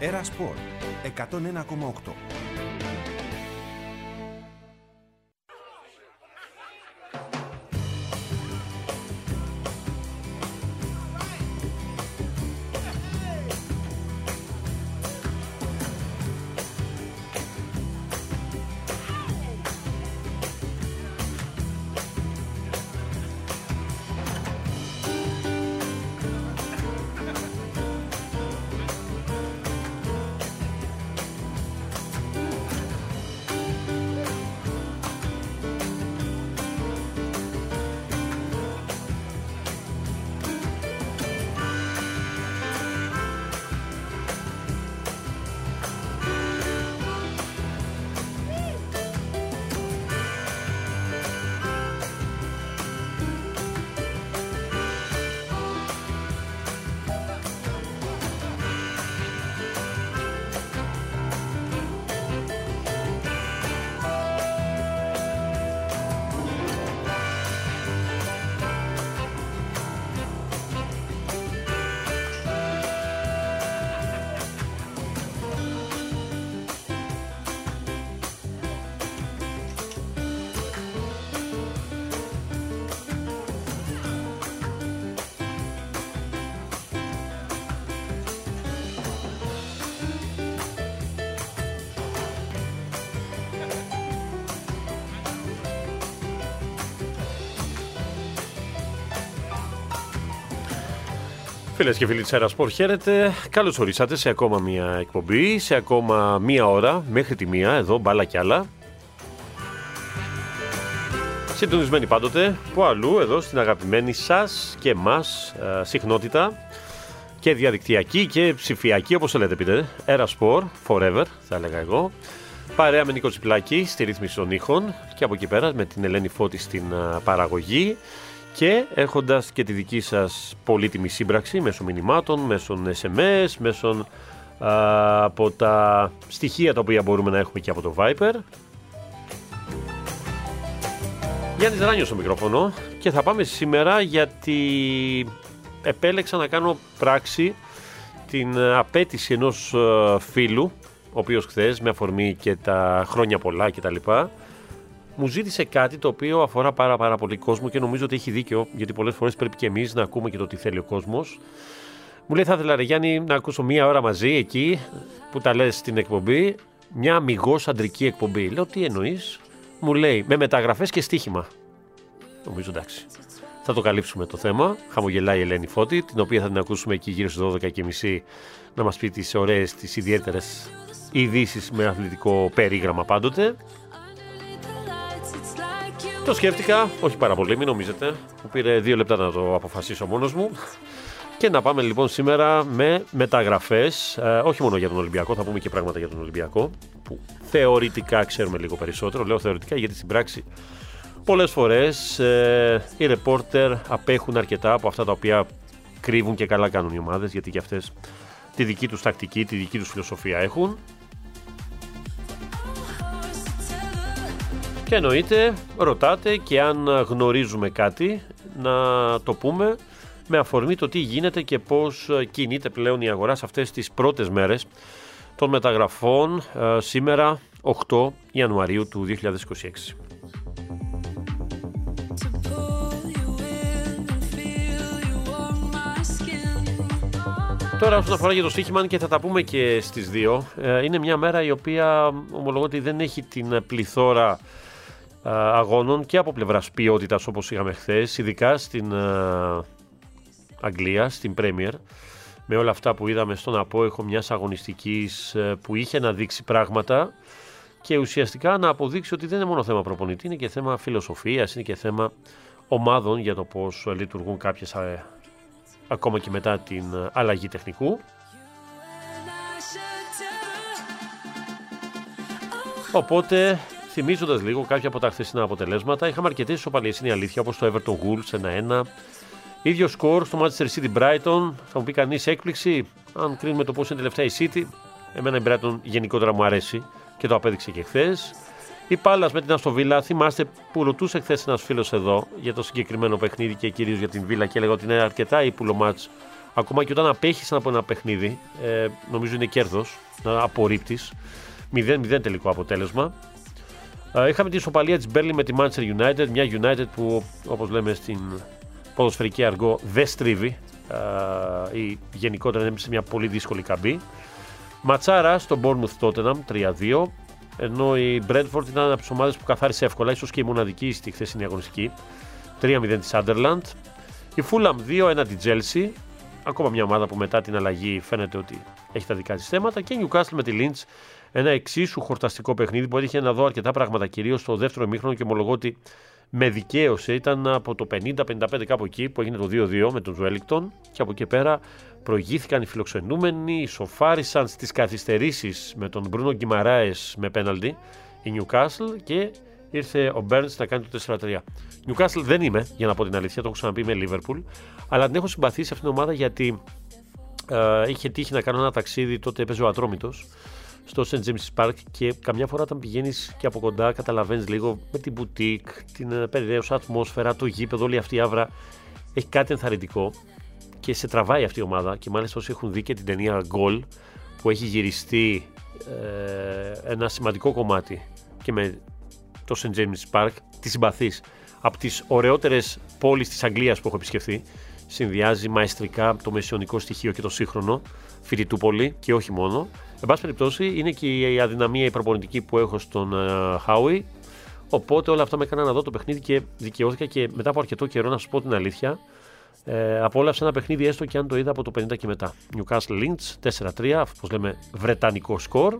Era Sport 101,8. Φίλες και φίλοι της Era Sport, χαίρετε. Καλώς ορίσατε σε ακόμα μία εκπομπή, σε ακόμα μία ώρα, μέχρι τη μία, εδώ, μπάλα κι άλλα. Συντονισμένοι πάντοτε, που αλλού, εδώ στην αγαπημένη σας και μας συχνότητα, και διαδικτυακή και ψηφιακή, όπως θέλετε πείτε. Era Sport, forever, θα έλεγα εγώ. Παρέα με Νίκο Τσιπλάκη στη ρύθμιση των ήχων και από εκεί πέρα με την Ελένη Φώτη στην παραγωγή. Και έχοντας και τη δική σας πολύτιμη σύμπραξη μέσω μηνυμάτων, μέσω SMS, μέσω από τα στοιχεία τα οποία μπορούμε να έχουμε και από το Viper. Γιάννης Ράνιος στο μικρόφωνο και θα πάμε σήμερα γιατί επέλεξα να κάνω πράξη την απέτηση ενός φίλου, ο οποίος χθες με αφορμή και τα χρόνια πολλά κτλ. Μου ζήτησε κάτι το οποίο αφορά πάρα πολύ κόσμο και νομίζω ότι έχει δίκιο, γιατί πολλές φορές πρέπει και εμείς να ακούμε και το τι θέλει ο κόσμος. Μου λέει, θα ήθελα ρε Γιάννη να ακούσω μία ώρα μαζί εκεί που τα λες στην εκπομπή, μια αμιγώς αντρική εκπομπή. Λέω, τι εννοείς? Μου λέει, με μεταγραφές και στοίχημα. Νομίζω εντάξει, θα το καλύψουμε το θέμα. Χαμογελάει η Ελένη Φώτη, την οποία θα την ακούσουμε εκεί γύρω στις 12:30 να μας πει τις ωραίες, τις ιδιαίτερες ειδήσεις με αθλητικό περίγραμμα πάντοτε. Το σκέφτηκα, όχι πάρα πολύ, μην νομίζετε. Μου πήρε 2 λεπτά να το αποφασίσω μόνος μου. Και να πάμε λοιπόν σήμερα με μεταγραφές, όχι μόνο για τον Ολυμπιακό, θα πούμε και πράγματα για τον Ολυμπιακό, που θεωρητικά ξέρουμε λίγο περισσότερο. Λέω θεωρητικά γιατί στην πράξη πολλές φορές οι ρεπόρτερ απέχουν αρκετά από αυτά τα οποία κρύβουν και καλά κάνουν οι ομάδες, γιατί και αυτές τη δική τους τακτική, τη δική τους φιλοσοφία έχουν. Και εννοείται, ρωτάτε και αν γνωρίζουμε κάτι να το πούμε με αφορμή το τι γίνεται και πώς κινείται πλέον η αγορά σε αυτές τις πρώτες μέρες των μεταγραφών σήμερα 8 Ιανουαρίου του 2026. Τώρα όσον αφορά για το στοίχημα, και θα τα πούμε και στις 2, είναι μια μέρα η οποία ομολογώ ότι δεν έχει την πληθώρα αγώνων και από πλευράς ποιότητας όπως είχαμε χθες, ειδικά στην Αγγλία, στην Premier, με όλα αυτά που είδαμε στον απόϊχο μιας αγωνιστικής που είχε να δείξει πράγματα και ουσιαστικά να αποδείξει ότι δεν είναι μόνο θέμα προπονητή, είναι και θέμα φιλοσοφίας, είναι και θέμα ομάδων για το πώς λειτουργούν κάποιες ακόμα και μετά την αλλαγή τεχνικού. Οπότε, θυμίζοντας λίγο κάποια από τα χθεσινά αποτελέσματα, είχαμε αρκετές ισοπαλίες, είναι η αλήθεια, όπως το Everton Wolves 1-1. Ίδιο σκορ στο Manchester City Brighton. Θα μου πει κανείς έκπληξη, αν κρίνουμε το πώς είναι τελευταία η City. Εμένα η Brighton γενικότερα μου αρέσει και το απέδειξε και χθες. Η Πάλας με την Aston Villa, θυμάστε που ρωτούσε χθες ένας φίλος εδώ για το συγκεκριμένο παιχνίδι και κυρίως για την Villa και έλεγα ότι είναι αρκετά ύπουλο μάτς Ακόμα και όταν απέχεις από ένα παιχνίδι, νομίζω είναι κέρδος να απορρίπτεις. 0-0 τελικό αποτέλεσμα. Είχαμε την ισοπαλία της Burnley με τη Manchester United, μια United που, όπως λέμε στην ποδοσφαιρική αργό, δεν στρίβει ή γενικότερα είναι σε μια πολύ δύσκολη καμπή. Ματσάρα στο Bournemouth Tottenham 3-2, ενώ η Brentford ήταν από τις ομάδες που καθάρισε εύκολα, ίσως και η μοναδική στη χθεσινή αγωνιστική, 3-0 της Sunderland. Η Fulham 2-1 τη Chelsea, ακόμα μια ομάδα που μετά την αλλαγή φαίνεται ότι έχει τα δικά της θέματα, και η Newcastle με τη Lynch, ένα εξίσου χορταστικό παιχνίδι που έτυχε να δω αρκετά πράγματα, κυρίως στο δεύτερο ημίχρονο, και ομολογώ ότι με δικαίωσε. Ήταν από το 50-55 κάπου εκεί που έγινε το 2-2 με τον Wellington, και από εκεί πέρα προηγήθηκαν οι φιλοξενούμενοι, ισοφάρισαν στις καθυστερήσεις με τον Μπρούνο Γκιμαράες με πέναλτι η Newcastle, και ήρθε ο Burns να κάνει το 4-3. Newcastle δεν είμαι, για να πω την αλήθεια, το έχω ξαναπεί με Liverpool, αλλά την έχω συμπαθήσει αυτήν την ομάδα γιατί είχε τύχει να κάνω ένα ταξίδι, τότε έπαιζε ο Ατρόμητος στο St. James's Park, και καμιά φορά όταν πηγαίνεις και από κοντά καταλαβαίνεις λίγο με την μπουτίκ, την περιραίουσα ατμόσφαιρα, το γήπεδο, όλη αυτή η άβρα έχει κάτι ενθαρρυντικό και σε τραβάει αυτή η ομάδα. Και μάλιστα όσοι έχουν δει και την ταινία Goal που έχει γυριστεί ένα σημαντικό κομμάτι και με το St. James's Park, τη συμπαθείς. Από τις ωραιότερες πόλεις της Αγγλίας που έχω επισκεφθεί, συνδυάζει μαεστρικά το μεσαιωνικό στοιχείο και το σύγχρονο, Φοιτητούπολη και όχι μόνο. Εν πάση περιπτώσει, είναι και η αδυναμία η προπονητική που έχω στον Χάουι. Οπότε όλα αυτά με έκαναν να δω το παιχνίδι και δικαιώθηκα, και μετά από αρκετό καιρό, να σου πω την αλήθεια, απόλαυσα ένα παιχνίδι έστω και αν το είδα από το 50 και μετά. Newcastle Lynch 4-3, όπως λέμε βρετανικό σκορ.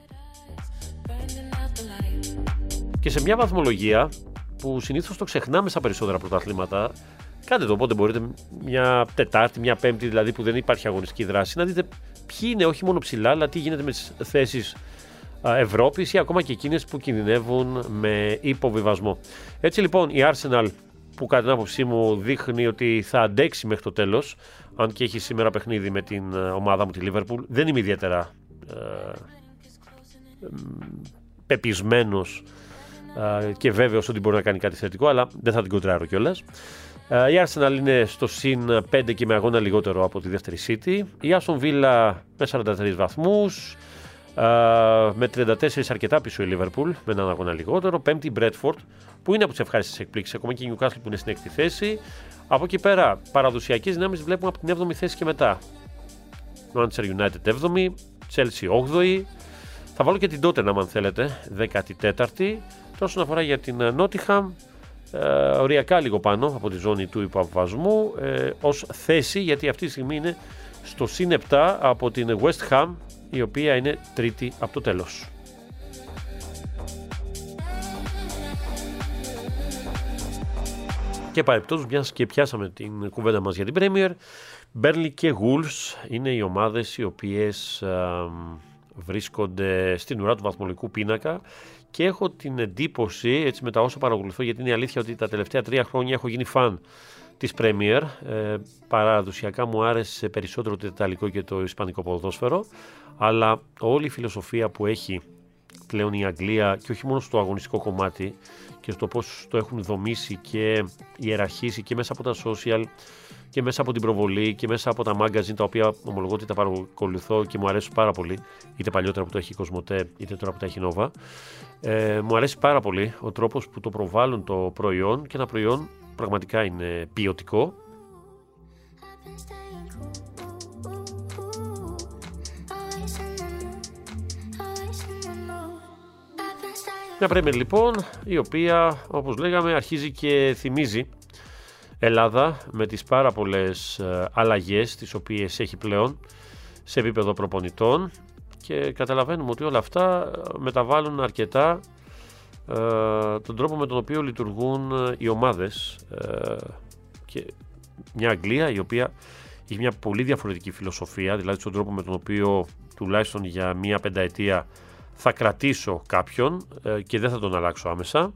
Και σε μια βαθμολογία που συνήθως το ξεχνάμε στα περισσότερα πρωταθλήματα. Κάντε το όποτε μπορείτε, μια Τετάρτη, μια Πέμπτη δηλαδή που δεν υπάρχει αγωνιστική δράση, να δείτε ποιοι είναι όχι μόνο ψηλά, αλλά τι γίνεται με τις θέσεις Ευρώπης ή ακόμα και εκείνες που κινδυνεύουν με υποβιβασμό. Έτσι λοιπόν η Arsenal, που κατά την άποψή μου δείχνει ότι θα αντέξει μέχρι το τέλος, αν και έχει σήμερα παιχνίδι με την ομάδα μου τη Liverpool, δεν είμαι ιδιαίτερα πεπισμένος και βέβαιος ότι μπορεί να κάνει κάτι θετικό, αλλά δεν θα την κοντράρω κιόλας. Η Arsenal είναι στο συν 5 και με αγώνα λιγότερο από τη δεύτερη City. Η Aston Villa με 43 βαθμούς, με 34 αρκετά πίσω η Liverpool με έναν αγώνα λιγότερο. Πέμπτη η Bradford, που είναι από τις ευχάριστες εκπλήξεις, ακόμα και η Newcastle που είναι στην έκτη θέση. Από εκεί πέρα παραδοσιακές δυνάμεις βλέπουμε από την 7η θέση και μετά. Manchester United 7η, Chelsea 8η. Θα βάλω και την Tottenham αν θέλετε, 14η. Όσον αφορά για την Nottingham, οριακά λίγο πάνω από τη ζώνη του υποβασμού ως θέση, γιατί αυτή τη στιγμή είναι στο συν 7 από την West Ham, η οποία είναι τρίτη από το τέλος. Και παρεπτώσεις, μιας και πιάσαμε την κουβέντα μας για την Premier, Burnley και Wolves είναι οι ομάδες οι οποίες βρίσκονται στην ουρά του βαθμολογικού πίνακα, και έχω την εντύπωση, έτσι με τα όσα παρακολουθώ, γιατί είναι η αλήθεια ότι τα τελευταία 3 χρόνια έχω γίνει φαν της Premier, παραδοσιακά μου άρεσε περισσότερο το ιταλικό και το ισπανικό ποδόσφαιρο, αλλά όλη η φιλοσοφία που έχει πλέον η Αγγλία, και όχι μόνο στο αγωνιστικό κομμάτι και στο πώς το έχουν δομήσει και ιεραρχήσει και μέσα από τα social και μέσα από την προβολή και μέσα από τα magazine, τα οποία ομολογώ ότι τα παρακολουθώ και μου αρέσουν πάρα πολύ, είτε παλιότερα που το έχει η Κοσμοτέ είτε τώρα που τα έχει η Nova. Μου αρέσει πάρα πολύ ο τρόπος που το προβάλλουν το προϊόν, και ένα προϊόν πραγματικά είναι ποιοτικό. Μια Premier λοιπόν, η οποία όπως λέγαμε αρχίζει και θυμίζει Ελλάδα με τις πάρα πολλές αλλαγές τις οποίες έχει πλέον σε επίπεδο προπονητών, και καταλαβαίνουμε ότι όλα αυτά μεταβάλλουν αρκετά τον τρόπο με τον οποίο λειτουργούν οι ομάδες, και μια Αγγλία η οποία έχει μια πολύ διαφορετική φιλοσοφία, δηλαδή στον τρόπο με τον οποίο τουλάχιστον για μια πενταετία θα κρατήσω κάποιον και δεν θα τον αλλάξω άμεσα.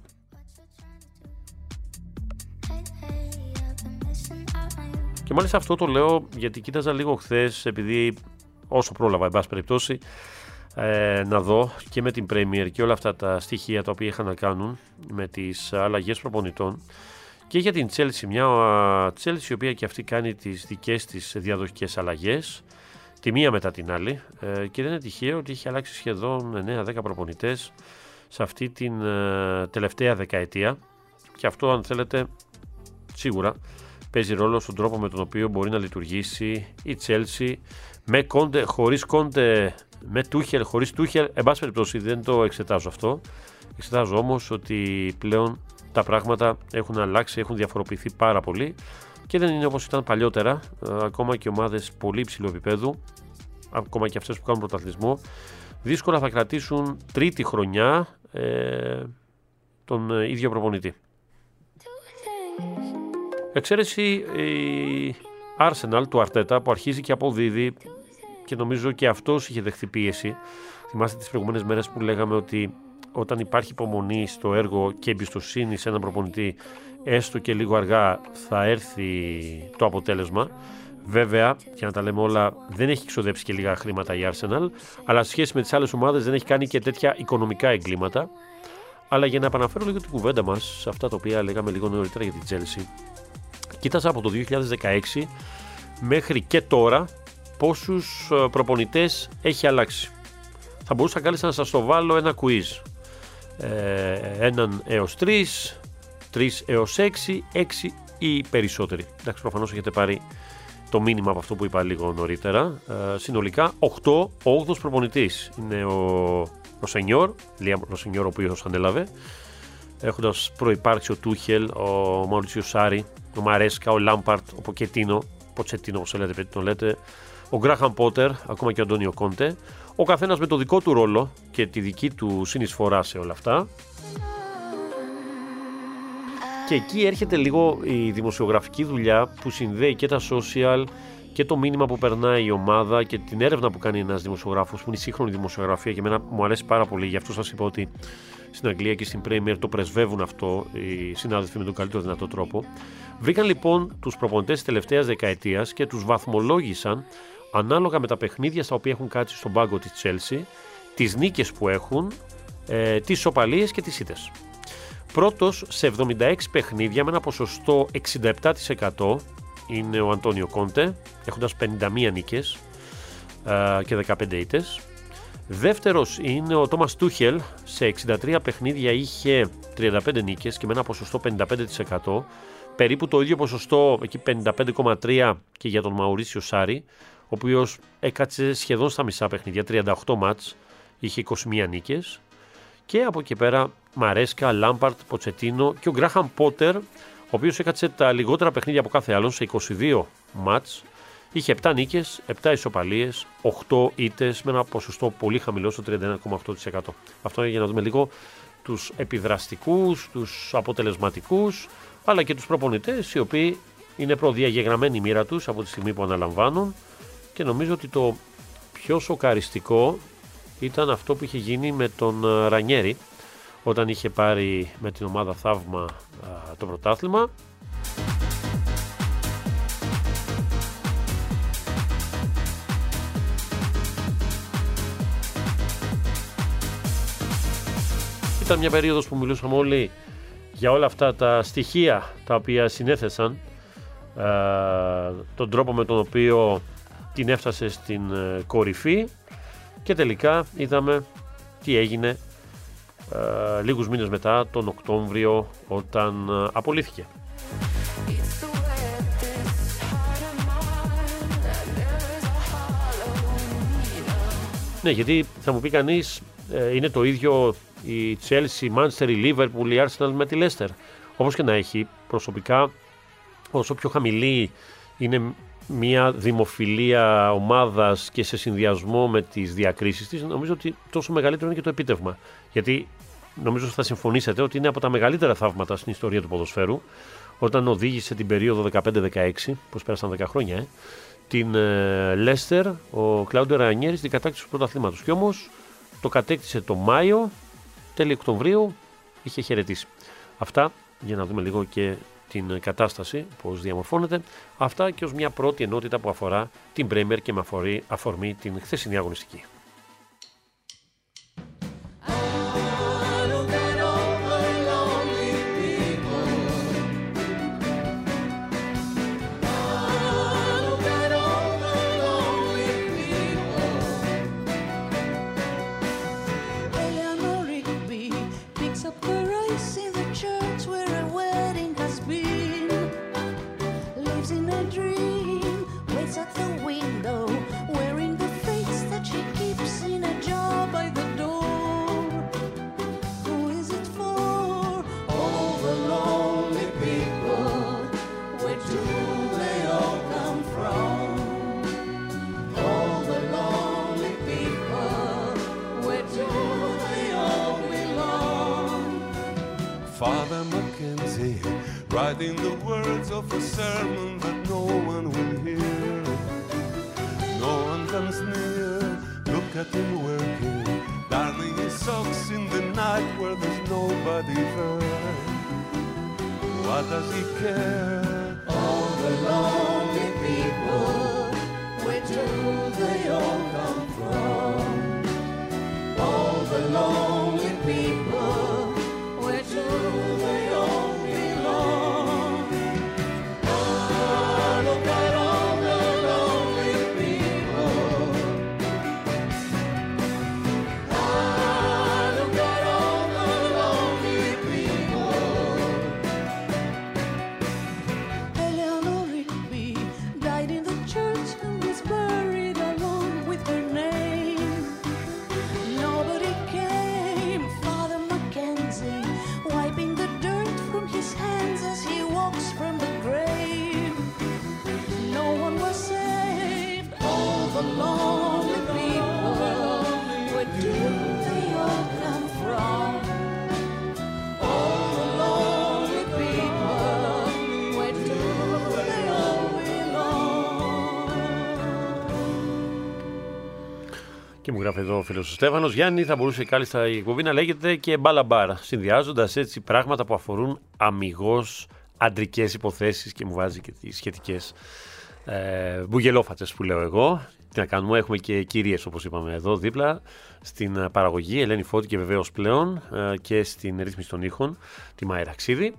Και μάλιστα αυτό το λέω γιατί κοίταζα λίγο χθες, επειδή όσο πρόλαβα εν πάση περιπτώσει να δω και με την Premier και όλα αυτά τα στοιχεία τα οποία είχαν να κάνουν με τις αλλαγές προπονητών, Και για την Chelsea, μια Chelsea η οποία και αυτή κάνει τις δικές της διαδοχικές αλλαγές, τη μία μετά την άλλη, και δεν είναι τυχαίο ότι έχει αλλάξει σχεδόν 9-10 προπονητές σε αυτή την τελευταία δεκαετία, και αυτό, αν θέλετε, σίγουρα παίζει ρόλο στον τρόπο με τον οποίο μπορεί να λειτουργήσει η Chelsea, με Κόντε, χωρίς Κόντε, με Τούχελ, χωρίς Τούχελ. Εν πάση περιπτώσει δεν το εξετάζω αυτό. Εξετάζω όμως ότι πλέον τα πράγματα έχουν αλλάξει, έχουν διαφοροποιηθεί πάρα πολύ και δεν είναι όπως ήταν παλιότερα. Ακόμα και ομάδες πολύ υψηλού επίπεδου, ακόμα και αυτές που κάνουν πρωταθλητισμό, δύσκολα θα κρατήσουν τρίτη χρονιά τον ίδιο προπονητή. Εξαίρεση η Arsenal του Αρτέτα, που αρχίζει και αποδίδει, και νομίζω και αυτός είχε δεχθεί πίεση. Θυμάστε τις προηγούμενες μέρες που λέγαμε ότι όταν υπάρχει υπομονή στο έργο και εμπιστοσύνη σε έναν προπονητή, έστω και λίγο αργά θα έρθει το αποτέλεσμα. Βέβαια, για να τα λέμε όλα, δεν έχει ξοδέψει και λίγα χρήματα η Arsenal, αλλά σε σχέση με τις άλλες ομάδες δεν έχει κάνει και τέτοια οικονομικά εγκλήματα. Αλλά για να επαναφέρω λίγο την κουβέντα μας σε αυτά τα οποία λέγαμε λίγο νωρίτερα για την Chelsea, κοίταζα από το 2016 μέχρι και τώρα πόσους προπονητές έχει αλλάξει. Θα μπορούσα κάλλιστα να σας το βάλω ένα quiz. 1 έως 3, 3 έως 6, 6 ή περισσότεροι. Εντάξει, προφανώς έχετε πάρει το μήνυμα από αυτό που είπα λίγο νωρίτερα. Συνολικά 8, ο 8ος προπονητής είναι ο Ροσενιόρ, Λίαμ Ροσενιόρ, ο οποίος ανέλαβε, έχοντας προϋπάρξει ο Τούχελ, ο Μαουρίτσιο Σάρι, ο Μαρέσκα, ο Λάμπαρτ, ο Ποτσετίνο, όπως λέτε, τον λέτε, ο Γκράχαμ Πότερ, ακόμα και ο Αντώνιο Κόντε, ο καθένας με το δικό του ρόλο και τη δική του συνεισφορά σε όλα αυτά. Και εκεί έρχεται λίγο η δημοσιογραφική δουλειά που συνδέει και τα social και το μήνυμα που περνάει η ομάδα και την έρευνα που κάνει ένας δημοσιογράφος, που είναι η σύγχρονη δημοσιογραφία, και εμένα μου αρέσει πάρα πολύ. Γι' αυτό σας είπα ότι στην Αγγλία και στην Premier το πρεσβεύουν αυτό οι συνάδελφοι με τον καλύτερο δυνατό τρόπο. Βρήκαν λοιπόν τους προπονητές της τελευταίας δεκαετίας και τους βαθμολόγησαν ανάλογα με τα παιχνίδια στα οποία έχουν κάτσει στον πάγκο της Chelsea, τις νίκες που έχουν, τις ισοπαλίες και τις ήττες. Πρώτος σε 76 παιχνίδια με ένα ποσοστό 67% είναι ο Αντώνιο Κόντε, έχοντας 51 νίκες και 15 ήττες. Δεύτερος είναι ο Τόμας Τούχελ, σε 63 παιχνίδια είχε 35 νίκες και με ένα ποσοστό 55%. Περίπου το ίδιο ποσοστό, εκεί 55,3% και για τον Μαουρίσιο Σάρι, ο οποίος έκατσε σχεδόν στα μισά παιχνίδια, 38 μάτς, είχε 21 νίκες. Και από εκεί πέρα Μαρέσκα, Λάμπαρτ, Ποτσετίνο και ο Γκράχαμ Πότερ, ο οποίος έκατσε τα λιγότερα παιχνίδια από κάθε άλλον, σε 22 μάτς, είχε 7 νίκες, 7 ισοπαλίες, 8 ήττες με ένα ποσοστό πολύ χαμηλό στο 31,8%. Αυτό είναι για να δούμε λίγο τους επιδραστικούς, τους αποτελεσματικούς, αλλά και τους προπονητές, οι οποίοι είναι προδιαγεγραμμένοι η μοίρα τους από τη στιγμή που αναλαμβάνουν, και νομίζω ότι το πιο σοκαριστικό ήταν αυτό που είχε γίνει με τον Ρανιέρι όταν είχε πάρει με την ομάδα Θαύμα το πρωτάθλημα. Ήταν μια περίοδος που μιλούσαμε όλοι για όλα αυτά τα στοιχεία τα οποία συνέθεσαν τον τρόπο με τον οποίο την έφτασε στην κορυφή, και τελικά είδαμε τι έγινε λίγους μήνες μετά, τον Οκτώβριο, όταν απολύθηκε. Ναι, γιατί θα μου πει κανείς, είναι το ίδιο η Chelsea, η Manchester, η Liverpool, η Arsenal με τη Leicester. Όπως και να έχει, προσωπικά, όσο πιο χαμηλή είναι μια δημοφιλία ομάδας και σε συνδυασμό με τις διακρίσεις της, νομίζω ότι τόσο μεγαλύτερο είναι και το επίτευγμα. Γιατί νομίζω ότι θα συμφωνήσετε ότι είναι από τα μεγαλύτερα θαύματα στην ιστορία του ποδοσφαίρου, όταν οδήγησε την περίοδο 15-16, πως πέρασαν 10 χρόνια, την Leicester, ο Κλάουντιο Ρανιέρι, στην κατάκτηση του πρωταθλήματος. Και όμως το κατέκτησε το Μάιο, τέλη Οκτωβρίου, είχε χαιρετήσει. Αυτά για να δούμε λίγο και την κατάσταση, πώς διαμορφώνεται. Αυτά και ως μια πρώτη ενότητα που αφορά την Premier και με αφορμή την χθεσινή αγωνιστική. Father Mackenzie, writing the words of a sermon that no one will hear. No one comes near, look at him working, darning his socks in the night where there's nobody there. What does he care? All the lonely people, where do they all come from? All the lonely people, where do they all belong? Ah, look at all the lonely people. Ah, look at all the lonely people. Eleanor Rigby died in the church and was buried along with her name. Nobody came. Father Mackenzie, wiping the dirt from his hands as he walks from the grave. No one was saved. All the lonely people, where do they all come from? All the lonely people, where do they all belong? Και μου γράφει εδώ ο φίλος ο Στέφανος, Γιάννη, θα μπορούσε κάλλιστα η εκπομπή να λέγεται και μπάλα-μπάρα, συνδυάζοντας έτσι πράγματα που αφορούν αμιγώς αντρικές υποθέσεις και μου βάζει και τις σχετικές μπουγελόφατες που λέω εγώ. Τι να κάνουμε, έχουμε και κυρίες όπως είπαμε εδώ δίπλα στην παραγωγή, Ελένη Φώτη και βεβαίως πλέον και στην ρύθμιση των ήχων, τη Μάη Ραξίδη.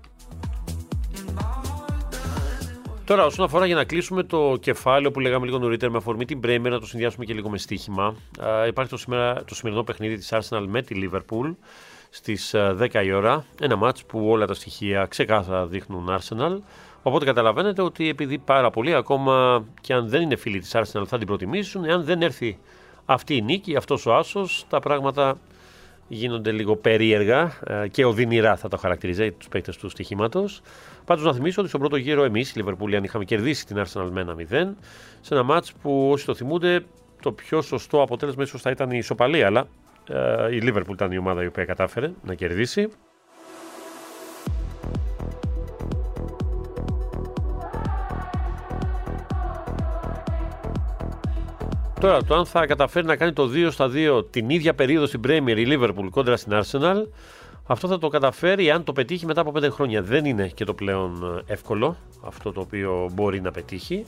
Τώρα, όσον αφορά για να κλείσουμε το κεφάλαιο που λέγαμε λίγο νωρίτερα με αφορμή την Premier, να το συνδυάσουμε και λίγο με στοίχημα. Υπάρχει το σημερινό παιχνίδι της Arsenal με τη Liverpool στις 10 η ώρα. Ένα μάτς που όλα τα στοιχεία ξεκάθαρα δείχνουν Arsenal. Οπότε καταλαβαίνετε ότι επειδή πάρα πολλοί, ακόμα και αν δεν είναι φίλοι της Arsenal, θα την προτιμήσουν. Εάν δεν έρθει αυτή η νίκη, αυτός ο άσος, τα πράγματα γίνονται λίγο περίεργα και οδυνηρά, θα το χαρακτηρίζει τους παίκτες του στοιχήματος. Πάντως να θυμίσω ότι στον πρώτο γύρο εμείς, η Liverpool, είχαμε κερδίσει την Arsenal με 1-0 σε ένα μάτς που όσοι το θυμούνται, το πιο σωστό αποτέλεσμα ίσως θα ήταν η ισοπαλία, αλλά η Liverpool ήταν η ομάδα η οποία κατάφερε να κερδίσει. Τώρα, το αν θα καταφέρει να κάνει το 2-2 την ίδια περίοδο στην Premier η Liverpool κόντρα στην Arsenal, αυτό θα το καταφέρει αν το πετύχει μετά από 5 χρόνια. Δεν είναι και το πλέον εύκολο αυτό το οποίο μπορεί να πετύχει.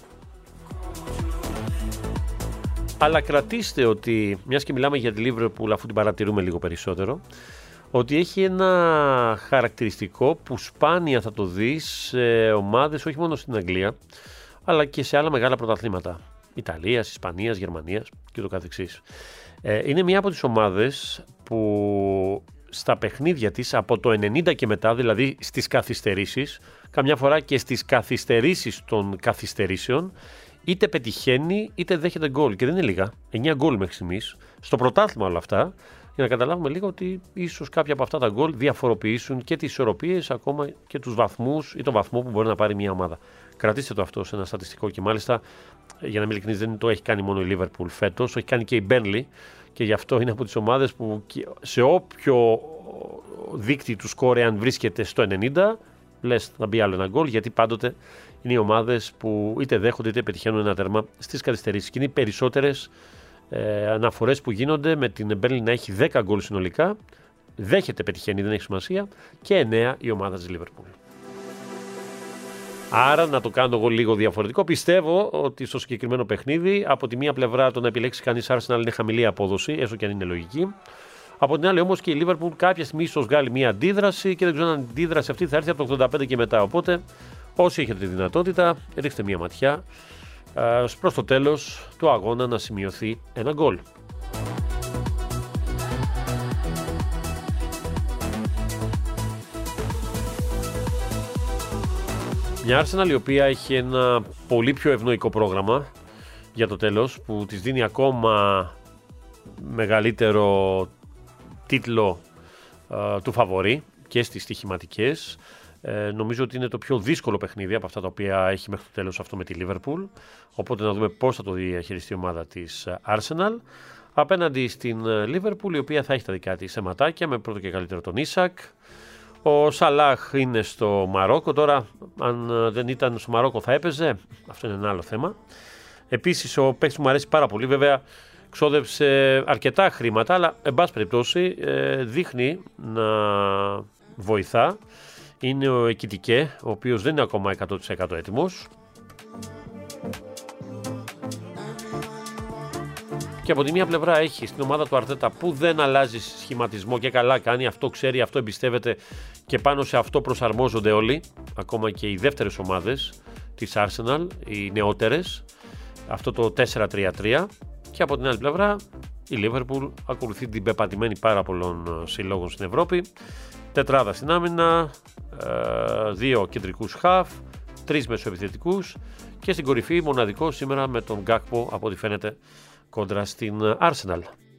Αλλά κρατήστε ότι, μιας και μιλάμε για τη Liverpool, αφού την παρατηρούμε λίγο περισσότερο, ότι έχει ένα χαρακτηριστικό που σπάνια θα το δεις σε ομάδες όχι μόνο στην Αγγλία, αλλά και σε άλλα μεγάλα πρωταθλήματα. Ιταλίας, Ισπανίας, Γερμανίας και το καθεξής. Είναι μια από τις ομάδες που στα παιχνίδια της από το 90 και μετά, δηλαδή στις καθυστερήσεις, καμιά φορά και στις καθυστερήσεις των καθυστερήσεων, είτε πετυχαίνει είτε δέχεται γκολ. Και δεν είναι λίγα. 9 γκολ μέχρι στιγμής. Στο πρωτάθλημα όλα αυτά, για να καταλάβουμε λίγο ότι ίσως κάποια από αυτά τα γκολ διαφοροποιήσουν και τις ισορροπίες, ακόμα και τους βαθμούς ή τον βαθμό που μπορεί να πάρει μια ομάδα. Κρατήστε το αυτό σε ένα στατιστικό και μάλιστα, για να μην ειλικρινείς, δεν το έχει κάνει μόνο η Liverpool φέτος, το έχει κάνει και η Burnley και γι' αυτό είναι από τις ομάδες που σε όποιο δείκτη του σκόρ αν βρίσκεται στο 90, λες να μπει άλλο ένα γκολ, γιατί πάντοτε είναι οι ομάδες που είτε δέχονται είτε πετυχαίνουν ένα τέρμα στις καθυστερήσεις. Και είναι οι περισσότερες αναφορές που γίνονται με την Burnley να έχει 10 γκολ συνολικά, δέχεται, πετυχαίνει, δεν έχει σημασία, και 9 η ομάδα της Liverpool. Άρα να το κάνω εγώ λίγο διαφορετικό. Πιστεύω ότι στο συγκεκριμένο παιχνίδι, από τη μία πλευρά το να επιλέξει κανείς Arsenal είναι χαμηλή απόδοση, έστω και αν είναι λογική. Από την άλλη όμως και η Liverpool κάποια στιγμή ίσως βγάλει μια αντίδραση και δεν ξέρω αν η αντίδραση αυτή θα έρθει από το 85 και μετά. Οπότε όσοι έχετε τη δυνατότητα, ρίξτε μια ματιά προς το τέλος του αγώνα να σημειωθεί ένα γκολ. Μια Arsenal η οποία έχει ένα πολύ πιο ευνοϊκό πρόγραμμα για το τέλος, που της δίνει ακόμα μεγαλύτερο τίτλο του φαβορί και στις στοιχηματικές. Νομίζω ότι είναι το πιο δύσκολο παιχνίδι από αυτά τα οποία έχει μέχρι το τέλος αυτό με τη Liverpool. Οπότε να δούμε πώς θα το διαχειριστεί η ομάδα της Arsenal απέναντι στην Liverpool, η οποία θα έχει τα δικά της αιματάκια, με πρώτο και καλύτερο τον Ίσακ, Ο Σαλάχ είναι στο Μαρόκο. Τώρα, αν δεν ήταν στο Μαρόκο, θα έπαιζε. Αυτό είναι ένα άλλο θέμα. Επίσης, ο παίκτης που μου αρέσει πάρα πολύ, βέβαια, ξόδεψε αρκετά χρήματα, αλλά εν πάση περιπτώσει δείχνει να βοηθά. Είναι ο Εκιτικέ, ο οποίος δεν είναι ακόμα 100% έτοιμος. Και από τη μία πλευρά έχει στην ομάδα του Αρτέτα που δεν αλλάζει σχηματισμό και καλά κάνει, αυτό ξέρει, αυτό εμπιστεύεται και πάνω σε αυτό προσαρμόζονται όλοι, ακόμα και οι δεύτερες ομάδες της Arsenal, οι νεότερες, αυτό το 4-3-3. Και από την άλλη πλευρά η Liverpool ακολουθεί την πεπατημένη πάρα πολλών συλλόγων στην Ευρώπη. Τετράδα στην άμυνα, 2 κεντρικούς χαφ, 3 μεσοεπιθετικούς και στην κορυφή μοναδικό σήμερα με τον Γκάκπο από ό,τι φαίνεται κόντρα στην Arsenal.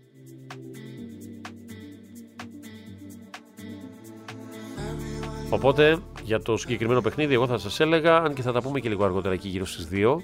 Οπότε για το συγκεκριμένο παιχνίδι εγώ θα σας έλεγα, αν και θα τα πούμε και λίγο αργότερα εκεί γύρω στις 2,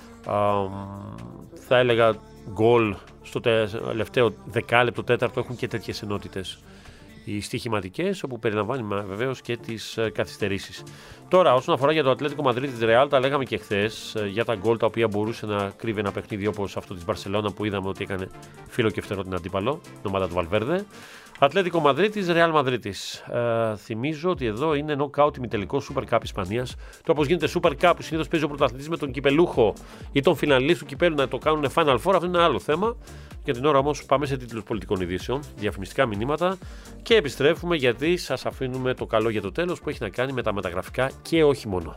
θα έλεγα γκολ στο τελευταίο δεκάλεπτο, τέταρτο, έχουν και τέτοιες ενότητες οι στοιχηματικές, όπου περιλαμβάνει βεβαίως και τις καθυστερήσεις. Τώρα, όσον αφορά για το Ατλέτικο Μαδρίτης Ρεάλ, τα λέγαμε και χθες για τα γκολ τα οποία μπορούσε να κρύβει ένα παιχνίδι όπως αυτό της Μπαρσελόνα που είδαμε ότι έκανε φίλο και φτερό την αντίπαλο, την ομάδα του Βαλβέρδε. Ατλέτικο Μαδρίτης, Ρεάλ Μαδρίτης. Θυμίζω ότι εδώ είναι knockout ημιτελικό Super Cup Ισπανίας. Το όπως γίνεται Super Cup που συνήθως παίζει ο πρωταθλητής με τον κυπελούχο ή τον φιναλίστ του κυπέλου να το κάνουν Final Four, αυτό είναι ένα άλλο θέμα. Για την ώρα όμως πάμε σε τίτλους πολιτικών ειδήσεων, διαφημιστικά μηνύματα και επιστρέφουμε γιατί σας αφήνουμε το καλό για το τέλος που έχει να κάνει με τα μεταγραφικά και όχι μόνο.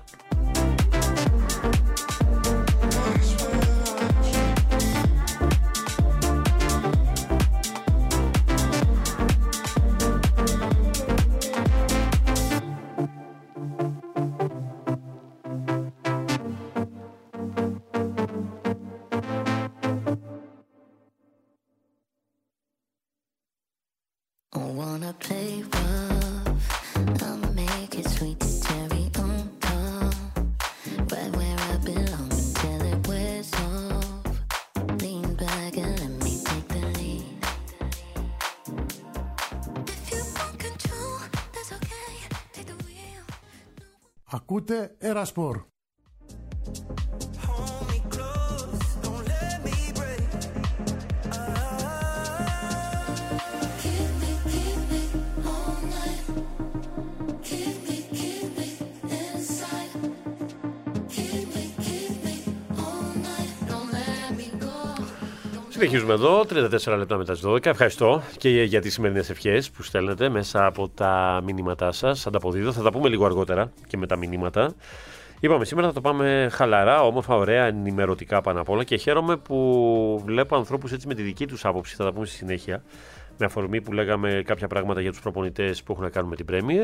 Ακούτε Ερασπορ. Συνεχίζουμε εδώ, 34 λεπτά μετά τις 12. Ευχαριστώ και για τις σημερινές ευχές που στέλνετε μέσα από τα μηνύματά σας. Ανταποδίδω, θα τα πούμε λίγο αργότερα και με τα μηνύματα. Είπαμε σήμερα θα το πάμε χαλαρά, όμορφα, ωραία, ενημερωτικά πάνω απ' όλα και χαίρομαι που βλέπω ανθρώπους έτσι με τη δική τους άποψη, θα τα πούμε στη συνέχεια, με αφορμή που λέγαμε κάποια πράγματα για τους προπονητές που έχουν να κάνουν με την Premier.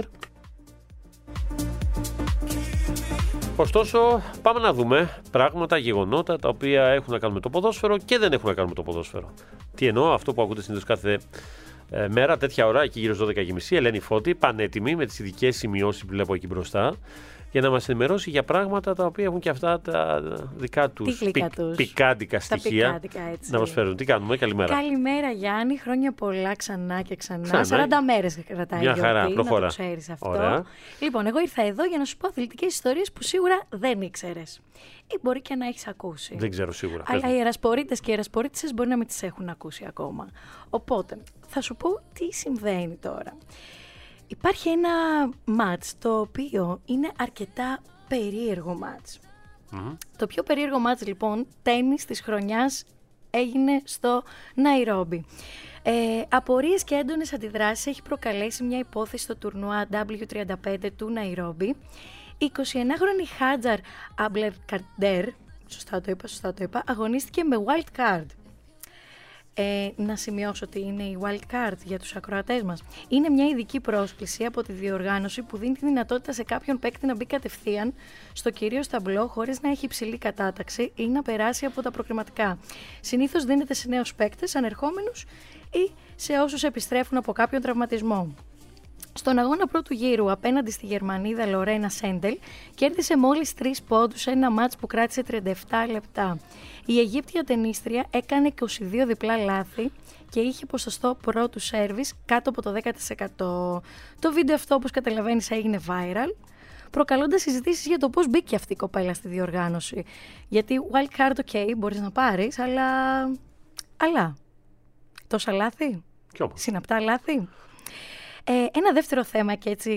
Ωστόσο, πάμε να δούμε πράγματα, γεγονότα τα οποία έχουν να κάνουν με το ποδόσφαιρο και δεν έχουν να κάνουν με το ποδόσφαιρο. Τι εννοώ, αυτό που ακούτε συνήθως κάθε μέρα, τέτοια ώρα, εκεί γύρω στις 12.30, Ελένη Φώτη, πανέτοιμη με τις ειδικές σημειώσεις που βλέπω εκεί μπροστά, για να μας ενημερώσει για πράγματα τα οποία έχουν και αυτά τα δικά τους πικάντικα στοιχεία. Πικάντικα, έτσι. Να μας φέρουν. Τι κάνουμε, καλημέρα. Καλημέρα Γιάννη, χρόνια πολλά ξανά και ξανά. 40 μέρες κρατάει η γιορτή, χαρά, προχώρα. να το ξέρεις αυτό. Ωραία. Λοιπόν, εγώ ήρθα εδώ για να σου πω αθλητικές ιστορίες που σίγουρα δεν ήξερες. Ή μπορεί και να έχεις ακούσει. Δεν ξέρω σίγουρα. Αλλά οι ερασπορίτες και οι ερασπορίτησες μπορεί να μην τις έχουν ακούσει ακόμα. Οπότε, θα σου πω τι συμβαίνει τώρα. Υπάρχει ένα μάτς το οποίο είναι αρκετά περίεργο μάτς. Το πιο περίεργο μάτς λοιπόν τένις της χρονιάς έγινε στο Ναϊρόμπι. Απορίες και έντονες αντιδράσεις έχει προκαλέσει μια υπόθεση στο τουρνουά W35 του Ναϊρόμπι. 29χρονη Χάτζαρ Αμπλερκαρντέρ, σωστά το είπα, αγωνίστηκε με wild card. Να σημειώσω ότι είναι η wild card για τους ακροατές μας. Είναι μια ειδική πρόσκληση από τη διοργάνωση που δίνει τη δυνατότητα σε κάποιον παίκτη να μπει κατευθείαν στο κυρίως ταμπλό χωρίς να έχει υψηλή κατάταξη ή να περάσει από τα προκριματικά. Συνήθως δίνεται σε νέους παίκτες, ανερχόμενους ή σε όσους επιστρέφουν από κάποιον τραυματισμό. Στον αγώνα πρώτου γύρου απέναντι στη Γερμανίδα Λορένα Σέντελ κέρδισε μόλις 3 πόντους σε ένα μάτς που κράτησε 37 λεπτά. Η Αιγύπτια τενίστρια έκανε 22 διπλά λάθη και είχε ποσοστό πρώτου σέρβις κάτω από το 10%. Το βίντεο αυτό, όπως καταλαβαίνεις, έγινε viral, προκαλώντας συζητήσεις για το πώς μπήκε αυτή η κοπέλα στη διοργάνωση. Γιατί wildcard, ok, μπορείς να πάρεις, αλλά τόσα λάθη, συναπτά λάθη. Ένα δεύτερο θέμα και έτσι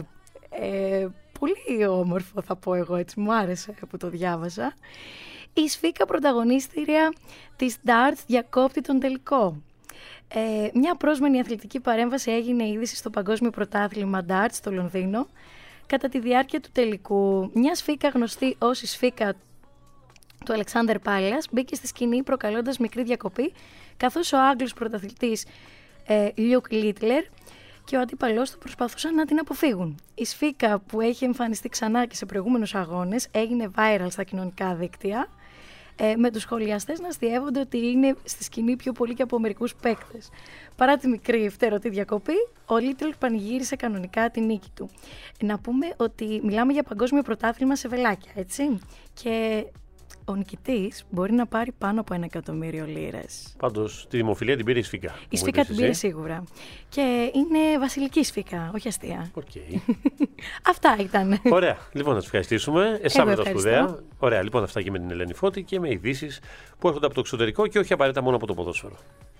πολύ όμορφο θα πω εγώ, έτσι μου άρεσε που το διάβασα. Η Σφίκα πρωταγωνίστρια της darts διακόπτει τον τελικό. Μια πρόσμενη αθλητική παρέμβαση έγινε είδηση στο Παγκόσμιο Πρωτάθλημα darts στο Λονδίνο κατά τη διάρκεια του τελικού. Μια Σφίκα γνωστή ως η Σφίκα του Αλεξάνδερ Πάλας μπήκε στη σκηνή προκαλώντας μικρή διακοπή, καθώς ο Άγγλος πρωταθλητής Λιουκ Λίτλερ και ο αντίπαλός του προσπαθούσαν να την αποφύγουν. Η Σφίκα, που έχει εμφανιστεί ξανά και σε προηγούμενους αγώνες, έγινε viral στα κοινωνικά δίκτυα, με τους σχολιαστές να αστιεύονται ότι είναι στη σκηνή πιο πολύ και από μερικούς παίκτες. Παρά τη μικρή φτερωτή διακοπή, ο Λίτλερ πανηγύρισε κανονικά τη νίκη του. Να πούμε ότι μιλάμε για παγκόσμιο πρωτάθλημα σε βελάκια, έτσι, και ο νικητής μπορεί να πάρει πάνω από 1.000.000 λίρες. Πάντως τη δημοφιλία την πήρε η Σφίκα. Η Σφίκα την πήρε σίγουρα. Και είναι βασιλική Σφίκα, όχι αστεία. Okay. Αυτά ήταν. Ωραία. Λοιπόν, να σας ευχαριστήσουμε. Εσάς με τα σπουδαία. Ωραία. Λοιπόν, αυτά και με την Ελένη Φώτη και με ειδήσεις που έρχονται από το εξωτερικό και όχι απαραίτητα μόνο από το ποδόσφαιρο.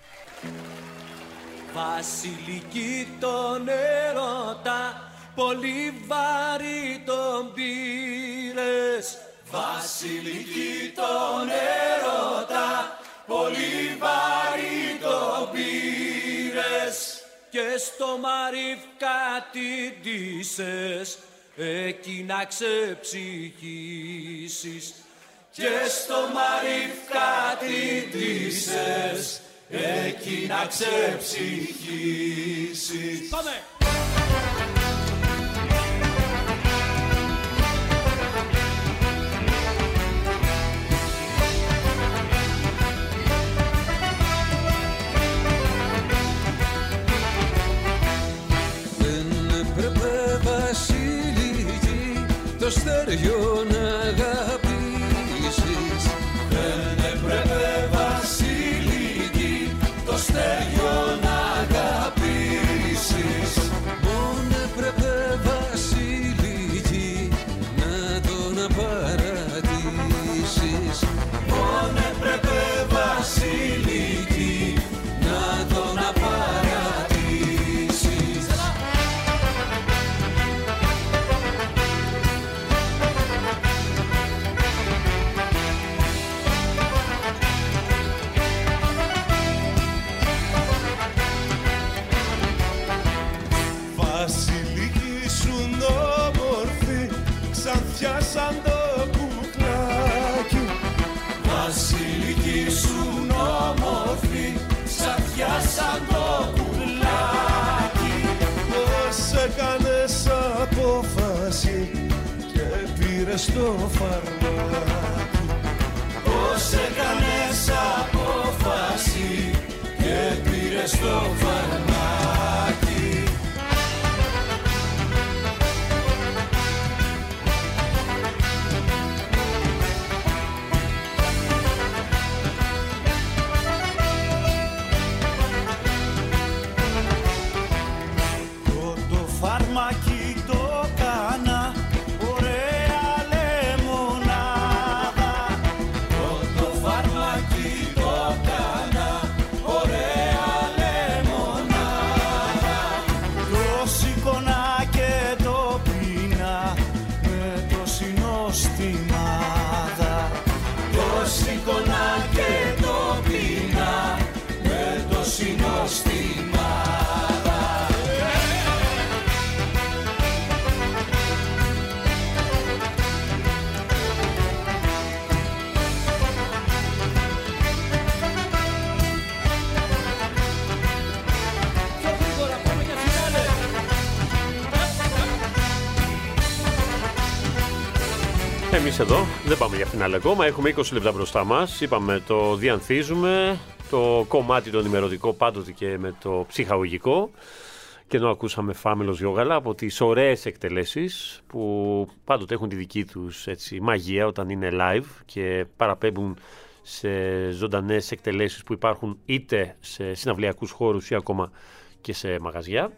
Βασιλική τον έρωτα, πολύ βαρύ τον πήρες. Βασιλική τον έρωτα, πολύ βαρύ τον πήρες. Και στο Μαρίφ κάτι ντύσες, εκεί να ξεψυχήσεις. Και στο Μαρίφ κάτι ντύσες, εκεί να ξεψυχήσεις. Πάμε! Το στεριό να αγαπήσεις. Δεν έπρεπε βασιλική το στεριό να αγαπήσεις. Μόνο έπρεπε βασιλική να τον απαρατήσεις. Μόνο έπρεπε βασιλική να τον απαρατήσεις. Βασιλική σου όμορφη, ξανθιά σαν το κουκλάκι. Βασιλική σου όμορφη, ξανθιά σαν το κουκλάκι. Πώς έκανες απόφαση και πήρες το φαρμάκι. Πώς έκανες απόφαση και πήρες το φαρμάκι. Το φαρμάκι το κάνα ωραία λεμονάδα. Το φαρμάκι το κάνα ωραία λεμονάδα. Το σήκωνα και το πίνα με το συνοστιμάδα. Το σήκωνα και το πίνα με το συνοστιμάδα. Πιο γρήγορα πάμε για φινάλε. Εμείς εδώ δεν πάμε για φινάλε ακόμα. Έχουμε 20 λεπτά μπροστά μας. Είπαμε το διανθίζουμε. Το κομμάτι το ενημερωτικό πάντοτε και με το ψυχαγωγικό. Και ενώ ακούσαμε Φάμελος Γιόγαλα από τις ωραίες εκτελέσεις που πάντοτε έχουν τη δική τους έτσι, μαγεία όταν είναι live και παραπέμπουν σε ζωντανές εκτελέσεις που υπάρχουν είτε σε συναυλιακούς χώρους ή ακόμα και σε μαγαζιά.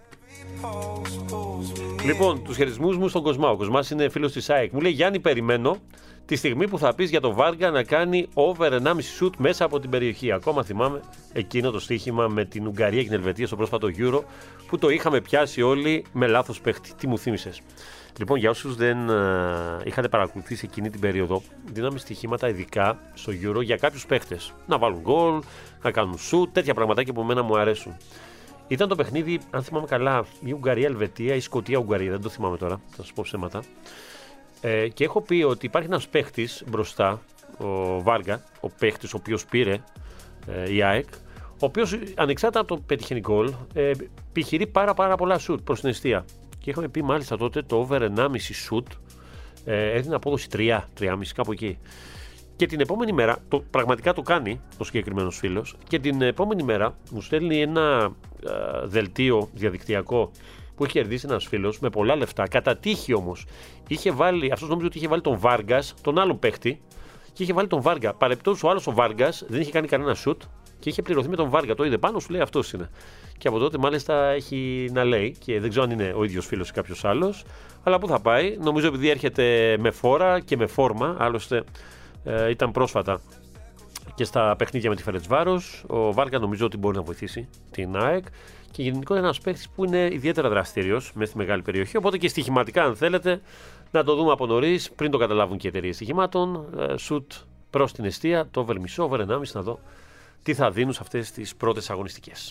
Λοιπόν, τους χαιρισμούς μου στον Κοσμά. Ο Κοσμάς είναι φίλος της ΑΕΚ. Μου λέει, Γιάννη, περιμένω τη στιγμή που θα πεις για το Βάργα να κάνει over 1,5 σουτ μέσα από την περιοχή. Ακόμα θυμάμαι εκείνο το στοίχημα με την Ουγγαρία και την Ελβετία στο πρόσφατο Euro που το είχαμε πιάσει όλοι με λάθος παίχτη. Τι μου θύμισες? Λοιπόν, για όσους δεν είχατε παρακολουθήσει εκείνη την περίοδο, δίναμε στοιχήματα ειδικά στο Euro για κάποιους παίχτες. Να βάλουν γκολ, να κάνουν σουτ, τέτοια πραγματάκια που εμένα μου αρέσουν. Ήταν το παιχνίδι, αν θυμάμαι καλά, η Ουγγαρία-Ελβετία ή Σκωτία-Ουγγαρία, δεν το θυμάμαι τώρα, θα σας πω ψέματα. Και έχω πει ότι υπάρχει ένας παίχτης μπροστά, ο Βάργα, ο παίχτης ο οποίος πήρε η ΑΕΚ, ο οποίος ανεξάρτητα από το πετυχαίνει γκολ, επιχειρεί πάρα πολλά σουτ προς την εστία. Και είχαμε πει μάλιστα τότε το over 1,5 σουτ έδινε απόδοση 3,5 κάπου εκεί. Και την επόμενη μέρα, πραγματικά το κάνει ο συγκεκριμένος φίλος, και την επόμενη μέρα μου στέλνει ένα δελτίο διαδικτυακό που είχε κερδίσει ένας φίλος με πολλά λεφτά. Κατά τύχη όμως, αυτός νόμιζε ότι είχε βάλει τον Βάργκας, τον άλλον παίχτη, και είχε βάλει τον Βάργα. Παρεπτόντως ο άλλος ο Βάργκας δεν είχε κάνει κανένα σουτ και είχε πληρωθεί με τον Βάργα. Το είδε πάνω, σου λέει αυτός είναι. Και από τότε μάλιστα έχει να λέει, και δεν ξέρω αν είναι ο ίδιος φίλος ή κάποιος άλλος, αλλά πού θα πάει. Νομίζω επειδή έρχεται με φόρα και με φόρμα, άλλωστε ήταν πρόσφατα και στα παιχνίδια με τη Φερεντσβάρος. Ο Βάργα νομίζω ότι μπορεί να βοηθήσει την ΑΕΚ και γενικότερα ένας παίκτης που είναι ιδιαίτερα δραστήριος μέσα στη μεγάλη περιοχή. Οπότε και στοιχηματικά, αν θέλετε, να το δούμε από νωρίς, πριν το καταλάβουν και οι εταιρείες στοιχημάτων. Σουτ προς την εστία, το over μισό, over 1,5, να δω τι θα δίνουν σε αυτές τις πρώτες αγωνιστικές.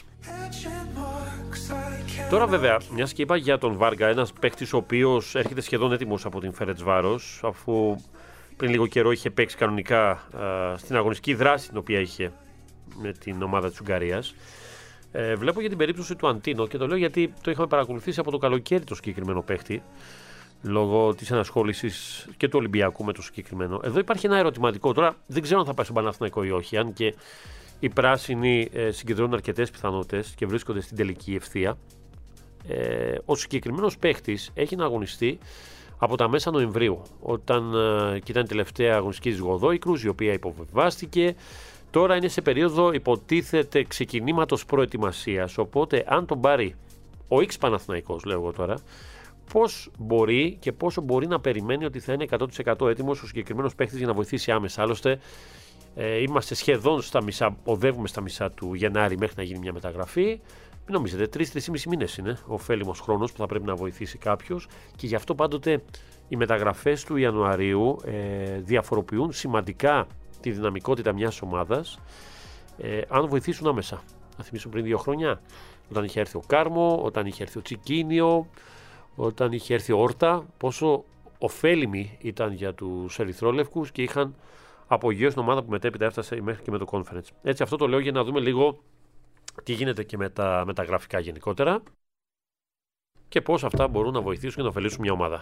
Τώρα, βέβαια, μιας και είπα για τον Βάργα, ένας παίκτης ο οποίος έρχεται σχεδόν έτοιμος από την Φερεντσβάρος, αφού πριν λίγο καιρό είχε παίξει κανονικά στην αγωνιστική δράση την οποία είχε με την ομάδα της Ουγγαρίας. Βλέπω για την περίπτωση του Αντίνο, και το λέω γιατί το είχαμε παρακολουθήσει από το καλοκαίρι το συγκεκριμένο παίχτη, λόγω της ενασχόλησης και του Ολυμπιακού με το συγκεκριμένο. Εδώ υπάρχει ένα ερωτηματικό. Τώρα δεν ξέρω αν θα πάει στον Παναθηναϊκό ή όχι, αν και οι πράσινοι συγκεντρώνουν αρκετές πιθανότητες και βρίσκονται στην τελική ευθεία. Ο συγκεκριμένος παίχτης έχει να αγωνιστεί από τα μέσα Νοεμβρίου, όταν και ήταν η τελευταία αγωνιστική της Γοδόικρους, η οποία υποβεβάστηκε. Τώρα είναι σε περίοδο, υποτίθεται, ξεκινήματος προετοιμασίας. Οπότε, αν τον πάρει ο X Παναθηναϊκός, λέω εγώ τώρα, πώς μπορεί και πόσο μπορεί να περιμένει ότι θα είναι 100% έτοιμος ο συγκεκριμένος παίχτης για να βοηθήσει άμεσα. Άλλωστε, είμαστε σχεδόν στα μισά, οδεύουμε στα μισά του Γενάρη μέχρι να γίνει μια μεταγραφή. Μην νομίζετε, 3-3,5 μήνες είναι ο ωφέλιμος χρόνος που θα πρέπει να βοηθήσει κάποιος, και γι' αυτό πάντοτε οι μεταγραφές του Ιανουαρίου διαφοροποιούν σημαντικά τη δυναμικότητα μιας ομάδας, αν βοηθήσουν άμεσα. Να θυμίσω πριν 2 χρόνια, όταν είχε έρθει ο Κάρμο, όταν είχε έρθει ο Τσικίνιο, όταν είχε έρθει ο Όρτα, πόσο ωφέλιμοι ήταν για τους ερυθρόλευκους και είχαν απογειώσει την ομάδα που μετέπειτα έφτασε μέχρι και με το Conference. Έτσι, αυτό το λέω για να δούμε λίγο τι γίνεται και με τα γραφικά γενικότερα και πώς αυτά μπορούν να βοηθήσουν και να ωφελήσουν μια ομάδα.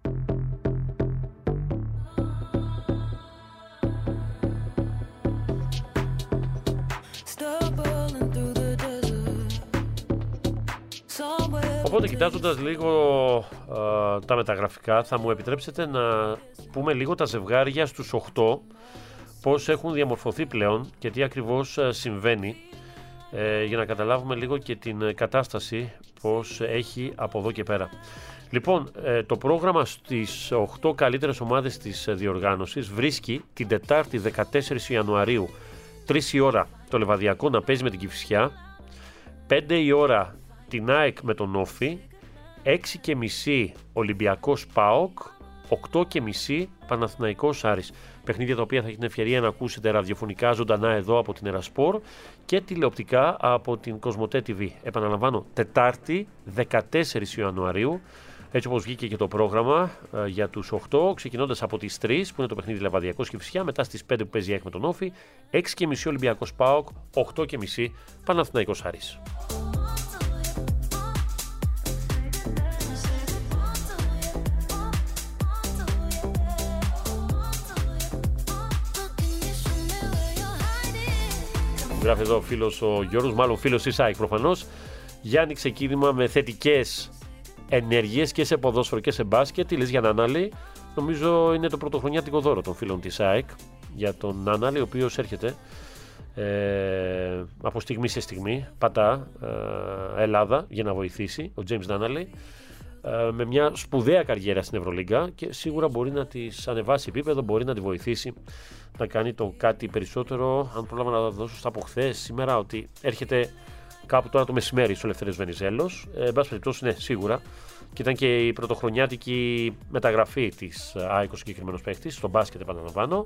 Οπότε, κοιτάζοντας λίγο τα μεταγραφικά, θα μου επιτρέψετε να πούμε λίγο τα ζευγάρια στους 8, πώς έχουν διαμορφωθεί πλέον και τι ακριβώς συμβαίνει, για να καταλάβουμε λίγο και την κατάσταση πώς έχει από εδώ και πέρα. Λοιπόν, το πρόγραμμα στις 8 καλύτερες ομάδες της διοργάνωσης βρίσκει την Τετάρτη 14 Ιανουαρίου 3 η ώρα το Λεβαδιακό να παίζει με την Κηφισιά, 5 η ώρα την ΑΕΚ με τον Όφη, 6:30 Ολυμπιακός ΠΑΟΚ, 8:30 Παναθηναϊκός Άρης. Παιχνίδια τα οποία θα έχει την ευκαιρία να ακούσετε ραδιοφωνικά ζωντανά εδώ από την Ερασπορ και τηλεοπτικά από την Κοσμοτέ TV. Επαναλαμβάνω, Τετάρτη 14 Ιανουαρίου, έτσι όπως βγήκε και το πρόγραμμα για τους 8, ξεκινώντας από τις 3 που είναι το παιχνίδι Λεβαδιακός και Κηφισιά, μετά στις 5 που παίζει η ΑΕΚ με τον Όφη, 6:30 Ολυμπιακός ΠΑΟΚ, 8:30 Παναθηναϊκός Άρης. Γράφει εδώ ο φίλος ο Γιώργος, μάλλον φίλος της ΑΕΚ προφανώς. Γιάννη, ξεκίνημα με θετικές ενέργειες και σε ποδόσφαιρο και σε μπάσκετ. Τι λες για να ανάλυει? Νομίζω είναι το πρωτοχρονιάτικο δώρο των φίλων της ΑΕΚ για τον Νάναλη, ο οποίος έρχεται από στιγμή σε στιγμή, πατά Ελλάδα για να βοηθήσει, ο James Νάναλη, με μια σπουδαία καριέρα στην Ευρωλίγκα και σίγουρα μπορεί να της ανεβάσει επίπεδο, μπορεί να τη βοηθήσει να κάνει το κάτι περισσότερο. Αν πρόλαβα να δώσω στα από χθες, σήμερα, ότι έρχεται κάπου τώρα το μεσημέρι στο Ελευθέριος Βενιζέλος. Εν πάση περιπτώσει, ναι, σίγουρα. Και ήταν και η πρωτοχρονιάτικη μεταγραφή της ΑΕΚ ο συγκεκριμένος παίκτης, στο μπάσκετ, επαναλαμβάνω.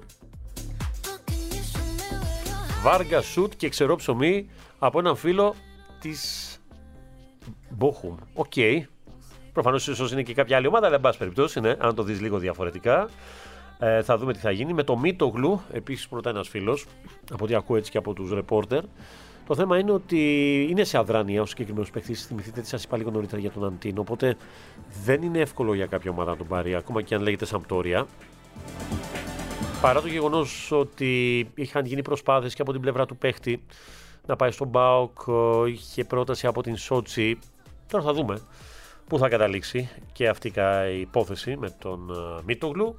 Βάργα σουτ και ξερό ψωμί από έναν φίλο της Μπόχουμ. Οκ. Προφανώς ίσως είναι και κάποια άλλη ομάδα, αλλά εν πάση περιπτώσει, ναι, αν το δεις λίγο διαφορετικά. Θα δούμε τι θα γίνει. Με το Μίτογλου, επίσης πρώτα ένας φίλος, από ό,τι ακούω έτσι και από τους ρεπόρτερ. Το θέμα είναι ότι είναι σε αδράνεια ο συγκεκριμένος παίκτης. Θυμηθείτε τι σας είπα λίγο νωρίτερα για τον Αντίνο. Οπότε δεν είναι εύκολο για κάποια ομάδα να τον πάρει, ακόμα και αν λέγεται Σαμπτόρια. Παρά το γεγονός ότι είχαν γίνει προσπάθειες και από την πλευρά του παίκτη να πάει στον ΠΑΟΚ, είχε πρόταση από την Σότσι. Τώρα θα δούμε πού θα καταλήξει και αυτή η υπόθεση με τον Μίτογλου.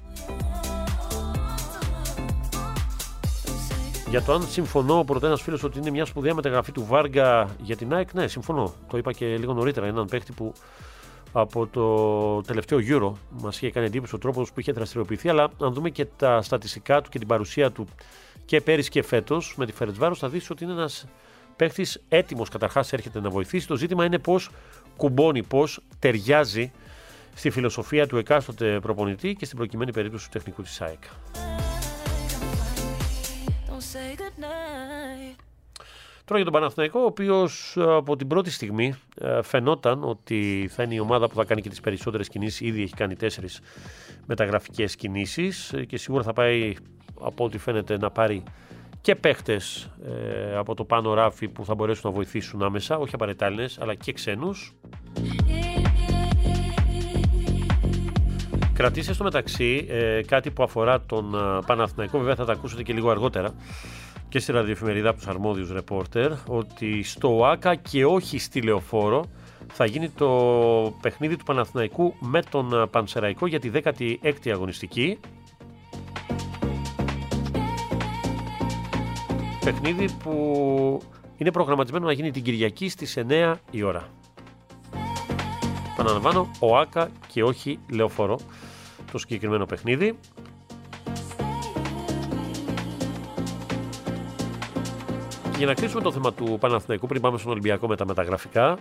Για το αν συμφωνώ, πρώτα ένας φίλος, ότι είναι μια σπουδαία μεταγραφή του Βάργα για την ΑΕΚ, ναι, συμφωνώ. Το είπα και λίγο νωρίτερα. Έναν παίκτη που από το τελευταίο Euro μας είχε κάνει εντύπωση ο τρόπος που είχε δραστηριοποιηθεί, αλλά αν δούμε και τα στατιστικά του και την παρουσία του και πέρυσι και φέτος με τη Φερεντσβάρος, θα δεις ότι είναι ένας παίκτης έτοιμος, καταρχάς έρχεται να βοηθήσει. Το ζήτημα είναι πώς κουμπώνει, πώς ταιριάζει στη φιλοσοφία του εκάστοτε προπονητή και στην προκειμένη περίπτωση του τεχνικού της ΑΕΚ. Τώρα για τον Παναθηναϊκό, ο οποίος από την πρώτη στιγμή φαινόταν ότι θα είναι η ομάδα που θα κάνει και τις περισσότερες κινήσεις. Ήδη έχει κάνει 4 μεταγραφικές κινήσεις και σίγουρα θα πάει, από ό,τι φαίνεται, να πάρει και παίχτες από το πάνω ράφι που θα μπορέσουν να βοηθήσουν άμεσα, όχι απαραίτητα Έλληνες, αλλά και ξένους. Κρατήστε στο μεταξύ κάτι που αφορά τον Παναθηναϊκό, βέβαια θα τα ακούσετε και λίγο αργότερα και στη ραδιοεφημερίδα από τους αρμόδιους ρεπόρτερ, ότι στο ΟΑΚΑ και όχι στη Λεωφόρο θα γίνει το παιχνίδι του Παναθηναϊκού με τον Πανσεραϊκό για τη 16η αγωνιστική. Παιχνίδι που είναι προγραμματισμένο να γίνει την Κυριακή στις 9 η ώρα. Επαναλαμβάνω, ΟΑΚΑ και όχι Λεωφόρο το συγκεκριμένο παιχνίδι. Για να κλείσουμε το θέμα του Παναθηναϊκού, πριν πάμε στον Ολυμπιακό με τα μεταγραφικά,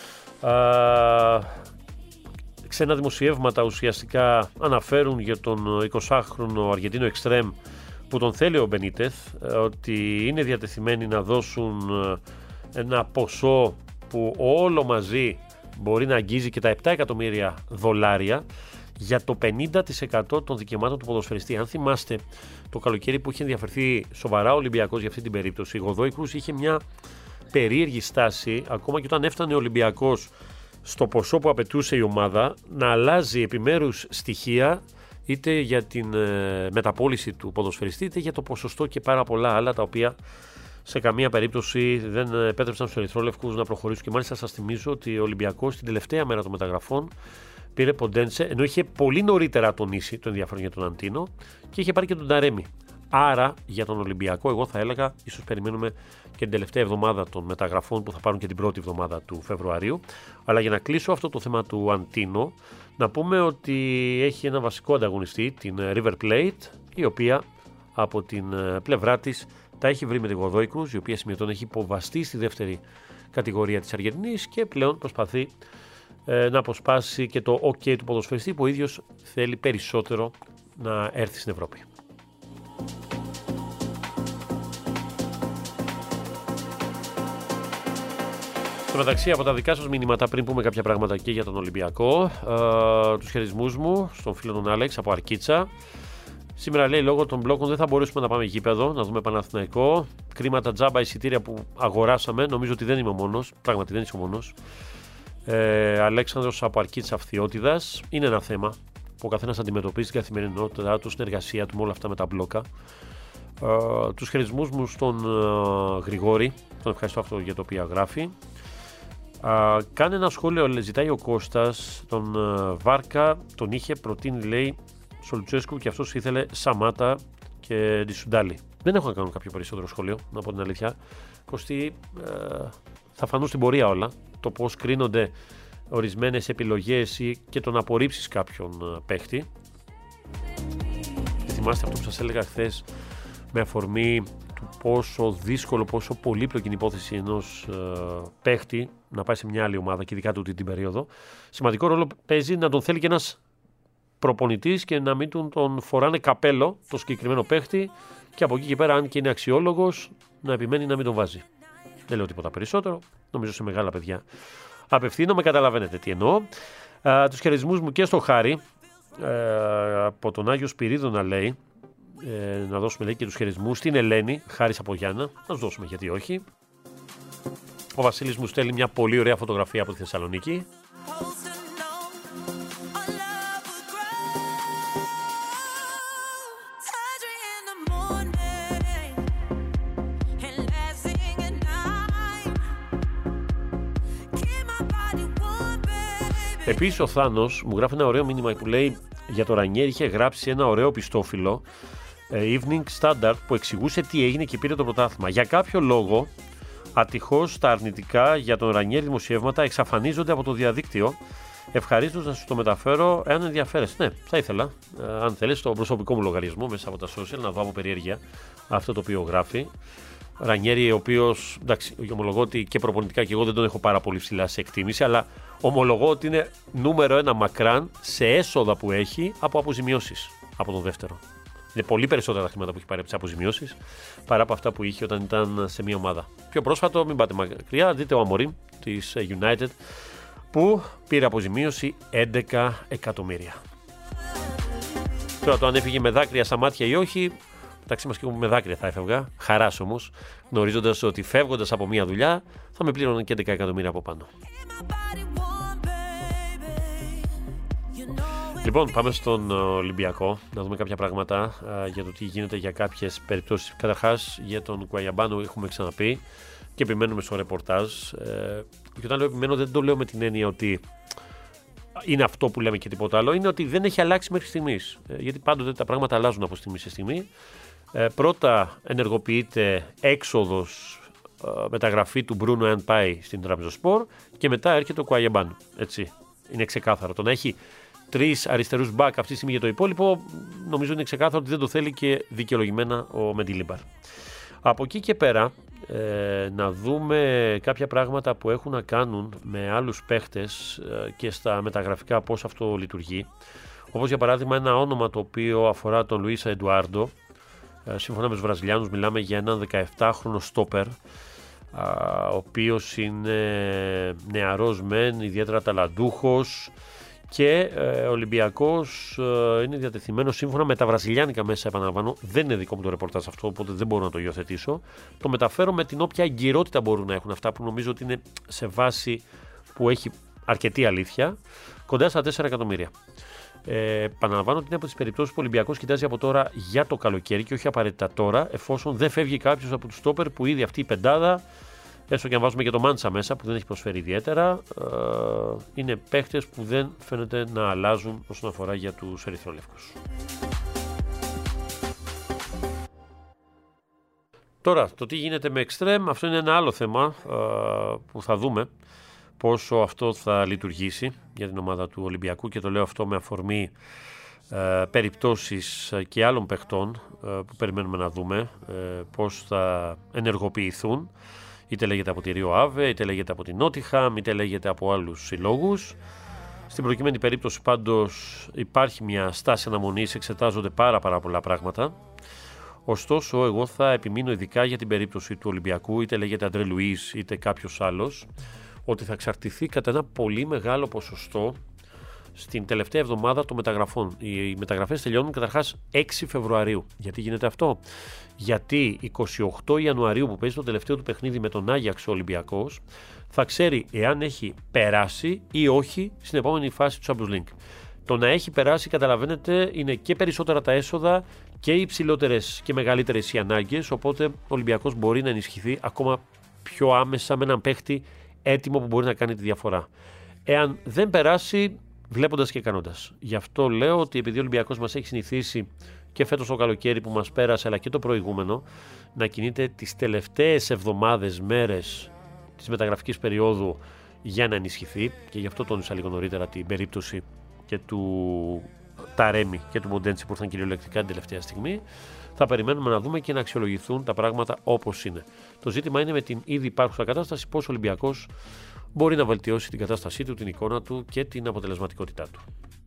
ξένα δημοσιεύματα ουσιαστικά αναφέρουν για τον 20χρονο Αργεντίνο εξτρέμ που τον θέλει ο Μπενίτεθ, ότι είναι διατεθειμένοι να δώσουν ένα ποσό που όλο μαζί μπορεί να αγγίζει και τα $7 εκατομμύρια για το 50% των δικαιωμάτων του ποδοσφαιριστή. Αν θυμάστε το καλοκαίρι που είχε ενδιαφερθεί σοβαρά ο Ολυμπιακός για αυτή την περίπτωση, η Γοδόη Κρούς είχε μια περίεργη στάση, ακόμα και όταν έφτανε ο Ολυμπιακός στο ποσό που απαιτούσε η ομάδα, να αλλάζει επιμέρους στοιχεία, είτε για την μεταπώληση του ποδοσφαιριστή, είτε για το ποσοστό και πάρα πολλά άλλα, τα οποία σε καμία περίπτωση δεν επέτρεψαν στους ερυθρόλευκους να προχωρήσουν. Και μάλιστα σας θυμίζω ότι ο Ολυμπιακός την τελευταία μέρα των μεταγραφών πήρε Ποντένσε, ενώ είχε πολύ νωρίτερα τονίσει το ενδιαφέρον για τον Αντίνο και είχε πάρει και τον Ταρέμι. Άρα για τον Ολυμπιακό, εγώ θα έλεγα, ίσως περιμένουμε και την τελευταία εβδομάδα των μεταγραφών που θα πάρουν και την πρώτη εβδομάδα του Φεβρουαρίου. Αλλά για να κλείσω αυτό το θέμα του Αντίνο, να πούμε ότι έχει ένα βασικό ανταγωνιστή, την River Plate, η οποία από την πλευρά της τα έχει βρει με τη Γοδόη Κρούς, η οποία σημειωτών έχει υποβαστεί στη δεύτερη κατηγορία της Αργεντινής και πλέον προσπαθεί να αποσπάσει και το OK του ποδοσφαιριστή, που ο ίδιος θέλει περισσότερο να έρθει στην Ευρώπη. Στο μεταξύ, από τα δικά σας μηνύματα, πριν πούμε κάποια πράγματα και για τον Ολυμπιακό, τους χαιρισμούς μου στον φίλο τον Άλεξ από Αρκίτσα. Σήμερα λέει, λόγω των μπλόκων δεν θα μπορέσουμε να πάμε γήπεδο, να δούμε Παναθηναϊκό. Κρίματα τζάμπα εισιτήρια που αγοράσαμε. Νομίζω ότι δεν είμαι ο μόνος. Πράγματι δεν είσαι ο μόνος. Αλέξανδρος από Αρκίτσα Αυθιώτιδας. Είναι ένα θέμα που ο καθένας αντιμετωπίζει την καθημερινότητά του, στην εργασία του, με όλα αυτά με τα μπλόκα. Τους χαιρισμούς μου στον Γρηγόρη. Τον ευχαριστώ αυτό για το οποίο γράφει. Κάνει ένα σχόλιο, ζητάει ο Κώστας, τον Βάρκα τον είχε προτείνει, λέει, στο Λουτσέσκου και αυτός ήθελε Σαμάτα και και τη Σουντάλη. Δεν έχω να κάνω κάποιο περισσότερο σχόλιο, να πω την αλήθεια. Κωστή, θα φανούν στην πορεία όλα. Το πώς κρίνονται ορισμένες επιλογές ή και το να απορρίψεις κάποιον παίχτη. Θυμάστε αυτό που σας έλεγα χθες με αφορμή του πόσο δύσκολο, πόσο πολύπλοκη είναι η υπόθεση ενός παίχτη να πάει σε μια άλλη ομάδα και ειδικά τούτη την περίοδο. Σημαντικό ρόλο παίζει να τον θέλει και ένας προπονητής και να μην τον φοράνε καπέλο το συγκεκριμένο παίχτη και από εκεί και πέρα, αν και είναι αξιόλογος, να επιμένει να μην τον βάζει. Δεν λέω τίποτα περισσότερο. Νομίζω σε μεγάλα παιδιά απευθύνομαι, καταλαβαίνετε τι εννοώ. Τους χαιρετισμούς μου και στο Χάρη, από τον Άγιο Σπυρίδωνα να λέει, να δώσουμε λέει και τους χαιρετισμούς στην Ελένη, Χάρης από Γιάννα, να τους δώσουμε γιατί όχι. Ο Βασίλης μου στέλνει μια πολύ ωραία φωτογραφία από τη Θεσσαλονίκη. Επίσης ο Θάνος μου γράφει ένα ωραίο μήνυμα που λέει για το Ρανιέρι είχε γράψει ένα ωραίο πιστόφυλλο Evening Standard που εξηγούσε τι έγινε και πήρε το πρωτάθλημα. Για κάποιο λόγο ατυχώς τα αρνητικά για τον Ρανιέρι δημοσιεύματα εξαφανίζονται από το διαδίκτυο. Ευχαρίστως να σου το μεταφέρω εάν ενδιαφέρεσαι. Ναι, θα ήθελα, αν θέλεις, στο προσωπικό μου λογαριασμό μέσα από τα social να δω από περιέργεια αυτό το οποίο γράφει. Ρανιέρι, ο οποίος, εντάξει, ομολογώ ότι και προπονητικά και εγώ δεν τον έχω πάρα πολύ ψηλά σε εκτίμηση, αλλά ομολογώ ότι είναι νούμερο 1 μακράν σε έσοδα που έχει από αποζημιώσεις από τον δεύτερο. Είναι πολύ περισσότερα τα χρήματα που έχει πάρει από τις αποζημιώσεις παρά από αυτά που είχε όταν ήταν σε μια ομάδα. Πιο πρόσφατο, μην πάτε μακριά, δείτε ο Αμορίμ της United που πήρε αποζημίωση 11 εκατομμύρια. Τώρα το αν έφυγε με δάκρυα στα μάτια ή όχι, εντάξει, μας και εγώ με δάκρυα θα έφευγα, χαράς όμως, γνωρίζοντας ότι φεύγοντας από μια δουλειά θα με πλήρωναν και 11 εκατομμύρια από πάνω. Λοιπόν, πάμε στον Ολυμπιακό να δούμε κάποια πράγματα για το τι γίνεται για κάποιες περιπτώσεις. Καταρχάς, για τον Κουαγιαμπάνο έχουμε ξαναπεί και επιμένουμε στο ρεπορτάζ. Και όταν λέω επιμένω, δεν το λέω με την έννοια ότι είναι αυτό που λέμε και τίποτα άλλο. Είναι ότι δεν έχει αλλάξει μέχρι στιγμής. Γιατί πάντοτε τα πράγματα αλλάζουν από στιγμή σε στιγμή. Πρώτα ενεργοποιείται έξοδος, μεταγραφή του Μπρούνο εάν πάει στην Τραμπζονσπορ και μετά έρχεται ο Κουαγιαμπάνο. Έτσι. Είναι ξεκάθαρο. Το να έχει 3 αριστερούς μπακ αυτή τη στιγμή για το υπόλοιπο, νομίζω είναι ξεκάθαρο ότι δεν το θέλει και δικαιολογημένα ο Μεντιλίμπαρ. Από εκεί και πέρα, να δούμε κάποια πράγματα που έχουν να κάνουν με άλλους παίχτες και στα μεταγραφικά πώς αυτό λειτουργεί. Όπως για παράδειγμα ένα όνομα το οποίο αφορά τον Λουίσα Εντουάρντο. Σύμφωνα με τους Βραζιλιάνους μιλάμε για έναν 17χρονο στόπερ, ο οποίος είναι νεαρός μεν, ιδιαίτερα ταλαντούχος και Ολυμπιακός είναι διατεθειμένος σύμφωνα με τα βραζιλιάνικα μέσα, επαναλαμβάνω, δεν είναι δικό μου το ρεπορτάζ αυτό, οπότε δεν μπορώ να το υιοθετήσω. Το μεταφέρω με την όποια εγκυρότητα μπορούν να έχουν αυτά που νομίζω ότι είναι σε βάση που έχει αρκετή αλήθεια, κοντά στα 4 εκατομμύρια. Επαναλαμβάνω ότι είναι από τις περιπτώσεις που ο Ολυμπιακός κοιτάζει από τώρα για το καλοκαίρι και όχι απαραίτητα τώρα, εφόσον δεν φεύγει κάποιος από τους στόπερ που ήδη αυτή η πεντάδα, έστω και αν βάζουμε και το Μάντσα μέσα που δεν έχει προσφέρει ιδιαίτερα, είναι παίχτες που δεν φαίνεται να αλλάζουν όσον αφορά για τους ερυθρόλευκους. Τώρα, το τι γίνεται με εξτρέμ, αυτό είναι ένα άλλο θέμα που θα δούμε πόσο αυτό θα λειτουργήσει για την ομάδα του Ολυμπιακού και το λέω αυτό με αφορμή περιπτώσεις και άλλων παιχτών που περιμένουμε να δούμε πώς θα ενεργοποιηθούν, είτε λέγεται από τη Ρίο Άβε, είτε λέγεται από την Νότιχαμ, είτε λέγεται από άλλους συλλόγους. Στην προκειμένη περίπτωση πάντως υπάρχει μια στάση αναμονής, εξετάζονται πάρα πολλά πράγματα. Ωστόσο εγώ θα επιμείνω ειδικά για την περίπτωση του Ολυμπιακού, είτε λέγεται Αντρέ Λουίς είτε κάποιος άλλος, ότι θα εξαρτηθεί κατά ένα πολύ μεγάλο ποσοστό στην τελευταία εβδομάδα των μεταγραφών. Οι μεταγραφές τελειώνουν καταρχάς 6 Φεβρουαρίου. Γιατί γίνεται αυτό? Γιατί 28 Ιανουαρίου που παίζει το τελευταίο του παιχνίδι με τον Άγιαξ ο Ολυμπιακός θα ξέρει εάν έχει περάσει ή όχι στην επόμενη φάση του Champions League. Το να έχει περάσει, καταλαβαίνετε, είναι και περισσότερα τα έσοδα και υψηλότερες και μεγαλύτερες οι ανάγκες, οπότε ο Ολυμπιακός μπορεί να ενισχυθεί ακόμα πιο άμεσα με έναν παίχτη έτοιμο που μπορεί να κάνει τη διαφορά. Εάν δεν περάσει, βλέποντας και κάνοντας. Γι' αυτό λέω ότι επειδή ο Ολυμπιακός μας έχει συνηθίσει και φέτος το καλοκαίρι που μας πέρασε, αλλά και το προηγούμενο, να κινείται τις τελευταίες εβδομάδες, μέρες της μεταγραφικής περίοδου για να ενισχυθεί, και γι' αυτό τόνισα λίγο νωρίτερα την περίπτωση και του Ταρέμι και του Μοντέντσι που ήρθαν κυριολεκτικά την τελευταία στιγμή. Θα περιμένουμε να δούμε και να αξιολογηθούν τα πράγματα όπως είναι. Το ζήτημα είναι με την ήδη υπάρχουσα κατάσταση πώς ο Ολυμπιακός μπορεί να βελτιώσει την κατάστασή του, την εικόνα του και την αποτελεσματικότητά του.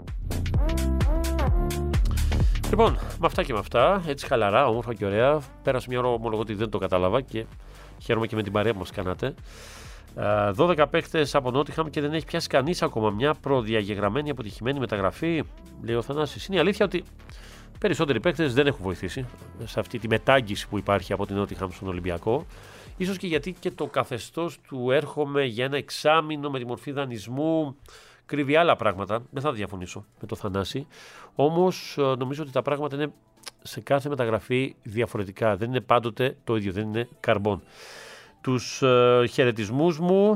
Λοιπόν, με αυτά και με αυτά, έτσι χαλαρά, όμορφα και ωραία, πέρασε μια ώρα, ομολογώ ότι δεν το κατάλαβα και χαίρομαι και με την παρέα που μας κάνατε. 12 παίκτες από Νότιχαμ και δεν έχει πιάσει κανείς ακόμα μια προδιαγεγραμμένη αποτυχημένη μεταγραφή, λέει ο Θανάσης. Είναι η αλήθεια ότι περισσότεροι παίκτες δεν έχουν βοηθήσει σε αυτή τη μετάγγιση που υπάρχει από την Νότιχαμ στον Ολυμπιακό. Ίσως και γιατί και το καθεστώς του έρχομαι για ένα εξάμηνο με τη μορφή δανεισμού κρύβει άλλα πράγματα. Δεν θα διαφωνήσω με το Θανάση. Όμως νομίζω ότι τα πράγματα είναι σε κάθε μεταγραφή διαφορετικά. Δεν είναι πάντοτε το ίδιο, δεν είναι καρμπών. Τους χαιρετισμούς μου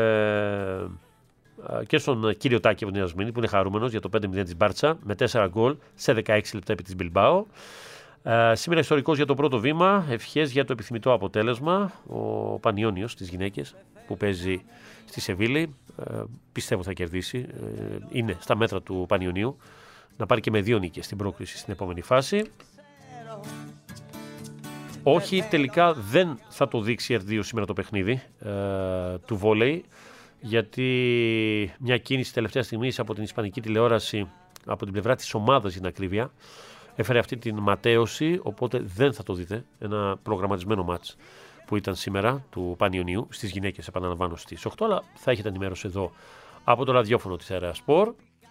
και στον κύριο Τάκη από την Ιασμίνη που είναι χαρούμενος για το 5-0 της Μπάρτσα με 4 γκολ σε 16 λεπτά επί της Μπιλμπάο. Σήμερα ιστορικός για το πρώτο βήμα, ευχές για το επιθυμητό αποτέλεσμα. Ο Πανιόνιος στις γυναίκες που παίζει στη Σεβίλη, πιστεύω θα κερδίσει, είναι στα μέτρα του Πανιονίου να πάρει και με 2 νίκες στην πρόκριση στην επόμενη φάση. Όχι, τελικά δεν θα το δείξει R2 σήμερα το παιχνίδι του βόλεϊ, γιατί μια κίνηση τελευταία στιγμής από την ισπανική τηλεόραση, από την πλευρά της ομάδας για την ακρίβεια, έφερε αυτή την ματέωση, οπότε δεν θα το δείτε. Ένα προγραμματισμένο μάτς που ήταν σήμερα του Πανιωνίου, στις γυναίκες επαναλαμβάνω στις 8, αλλά θα έχετε ενημέρωση εδώ από το ραδιόφωνο της Αέρα Σπορ.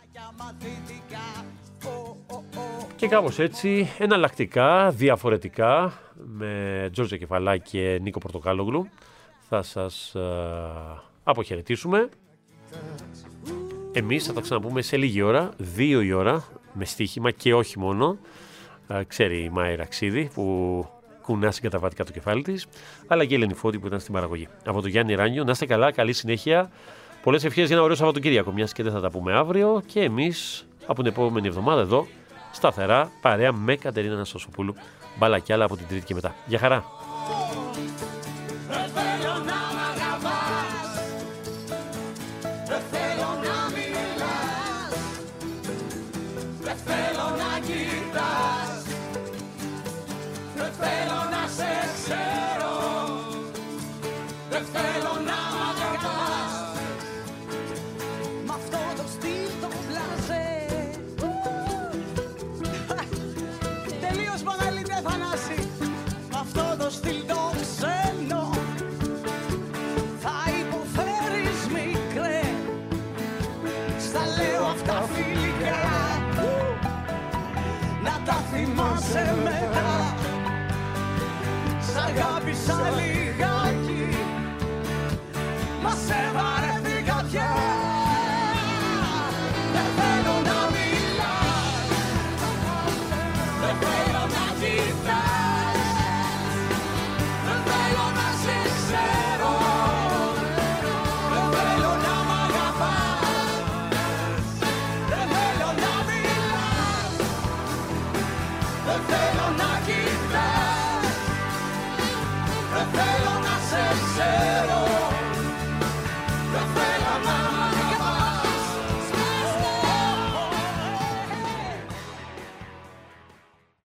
Και κάπως έτσι, εναλλακτικά, διαφορετικά, με Τζόρτζα Κεφαλά και Νίκο Πορτοκάλογλου, θα σας αποχαιρετήσουμε. Εμείς θα τα ξαναπούμε σε λίγη ώρα, 2 η ώρα, με στοίχημα και όχι μόνο. Ξέρει η Μάη Ραξίδη που κουνά συγκαταβατικά το κεφάλι της, αλλά και η Ελένη Φώτη που ήταν στην παραγωγή. Από το Γιάννη Ράνιο, να είστε καλά, καλή συνέχεια. Πολλές ευχές για ένα ωραίο Σαββατοκύριακο, μιας και δεν θα τα πούμε αύριο. Και εμείς από την επόμενη εβδομάδα εδώ, σταθερά, παρέα με Κατερίνα Αναστασοπούλου. Μπάλα κι άλλα από την Τρίτη και μετά. Γεια χαρά! Θυμάσαι μετά, σ' αγάπησα λίγα.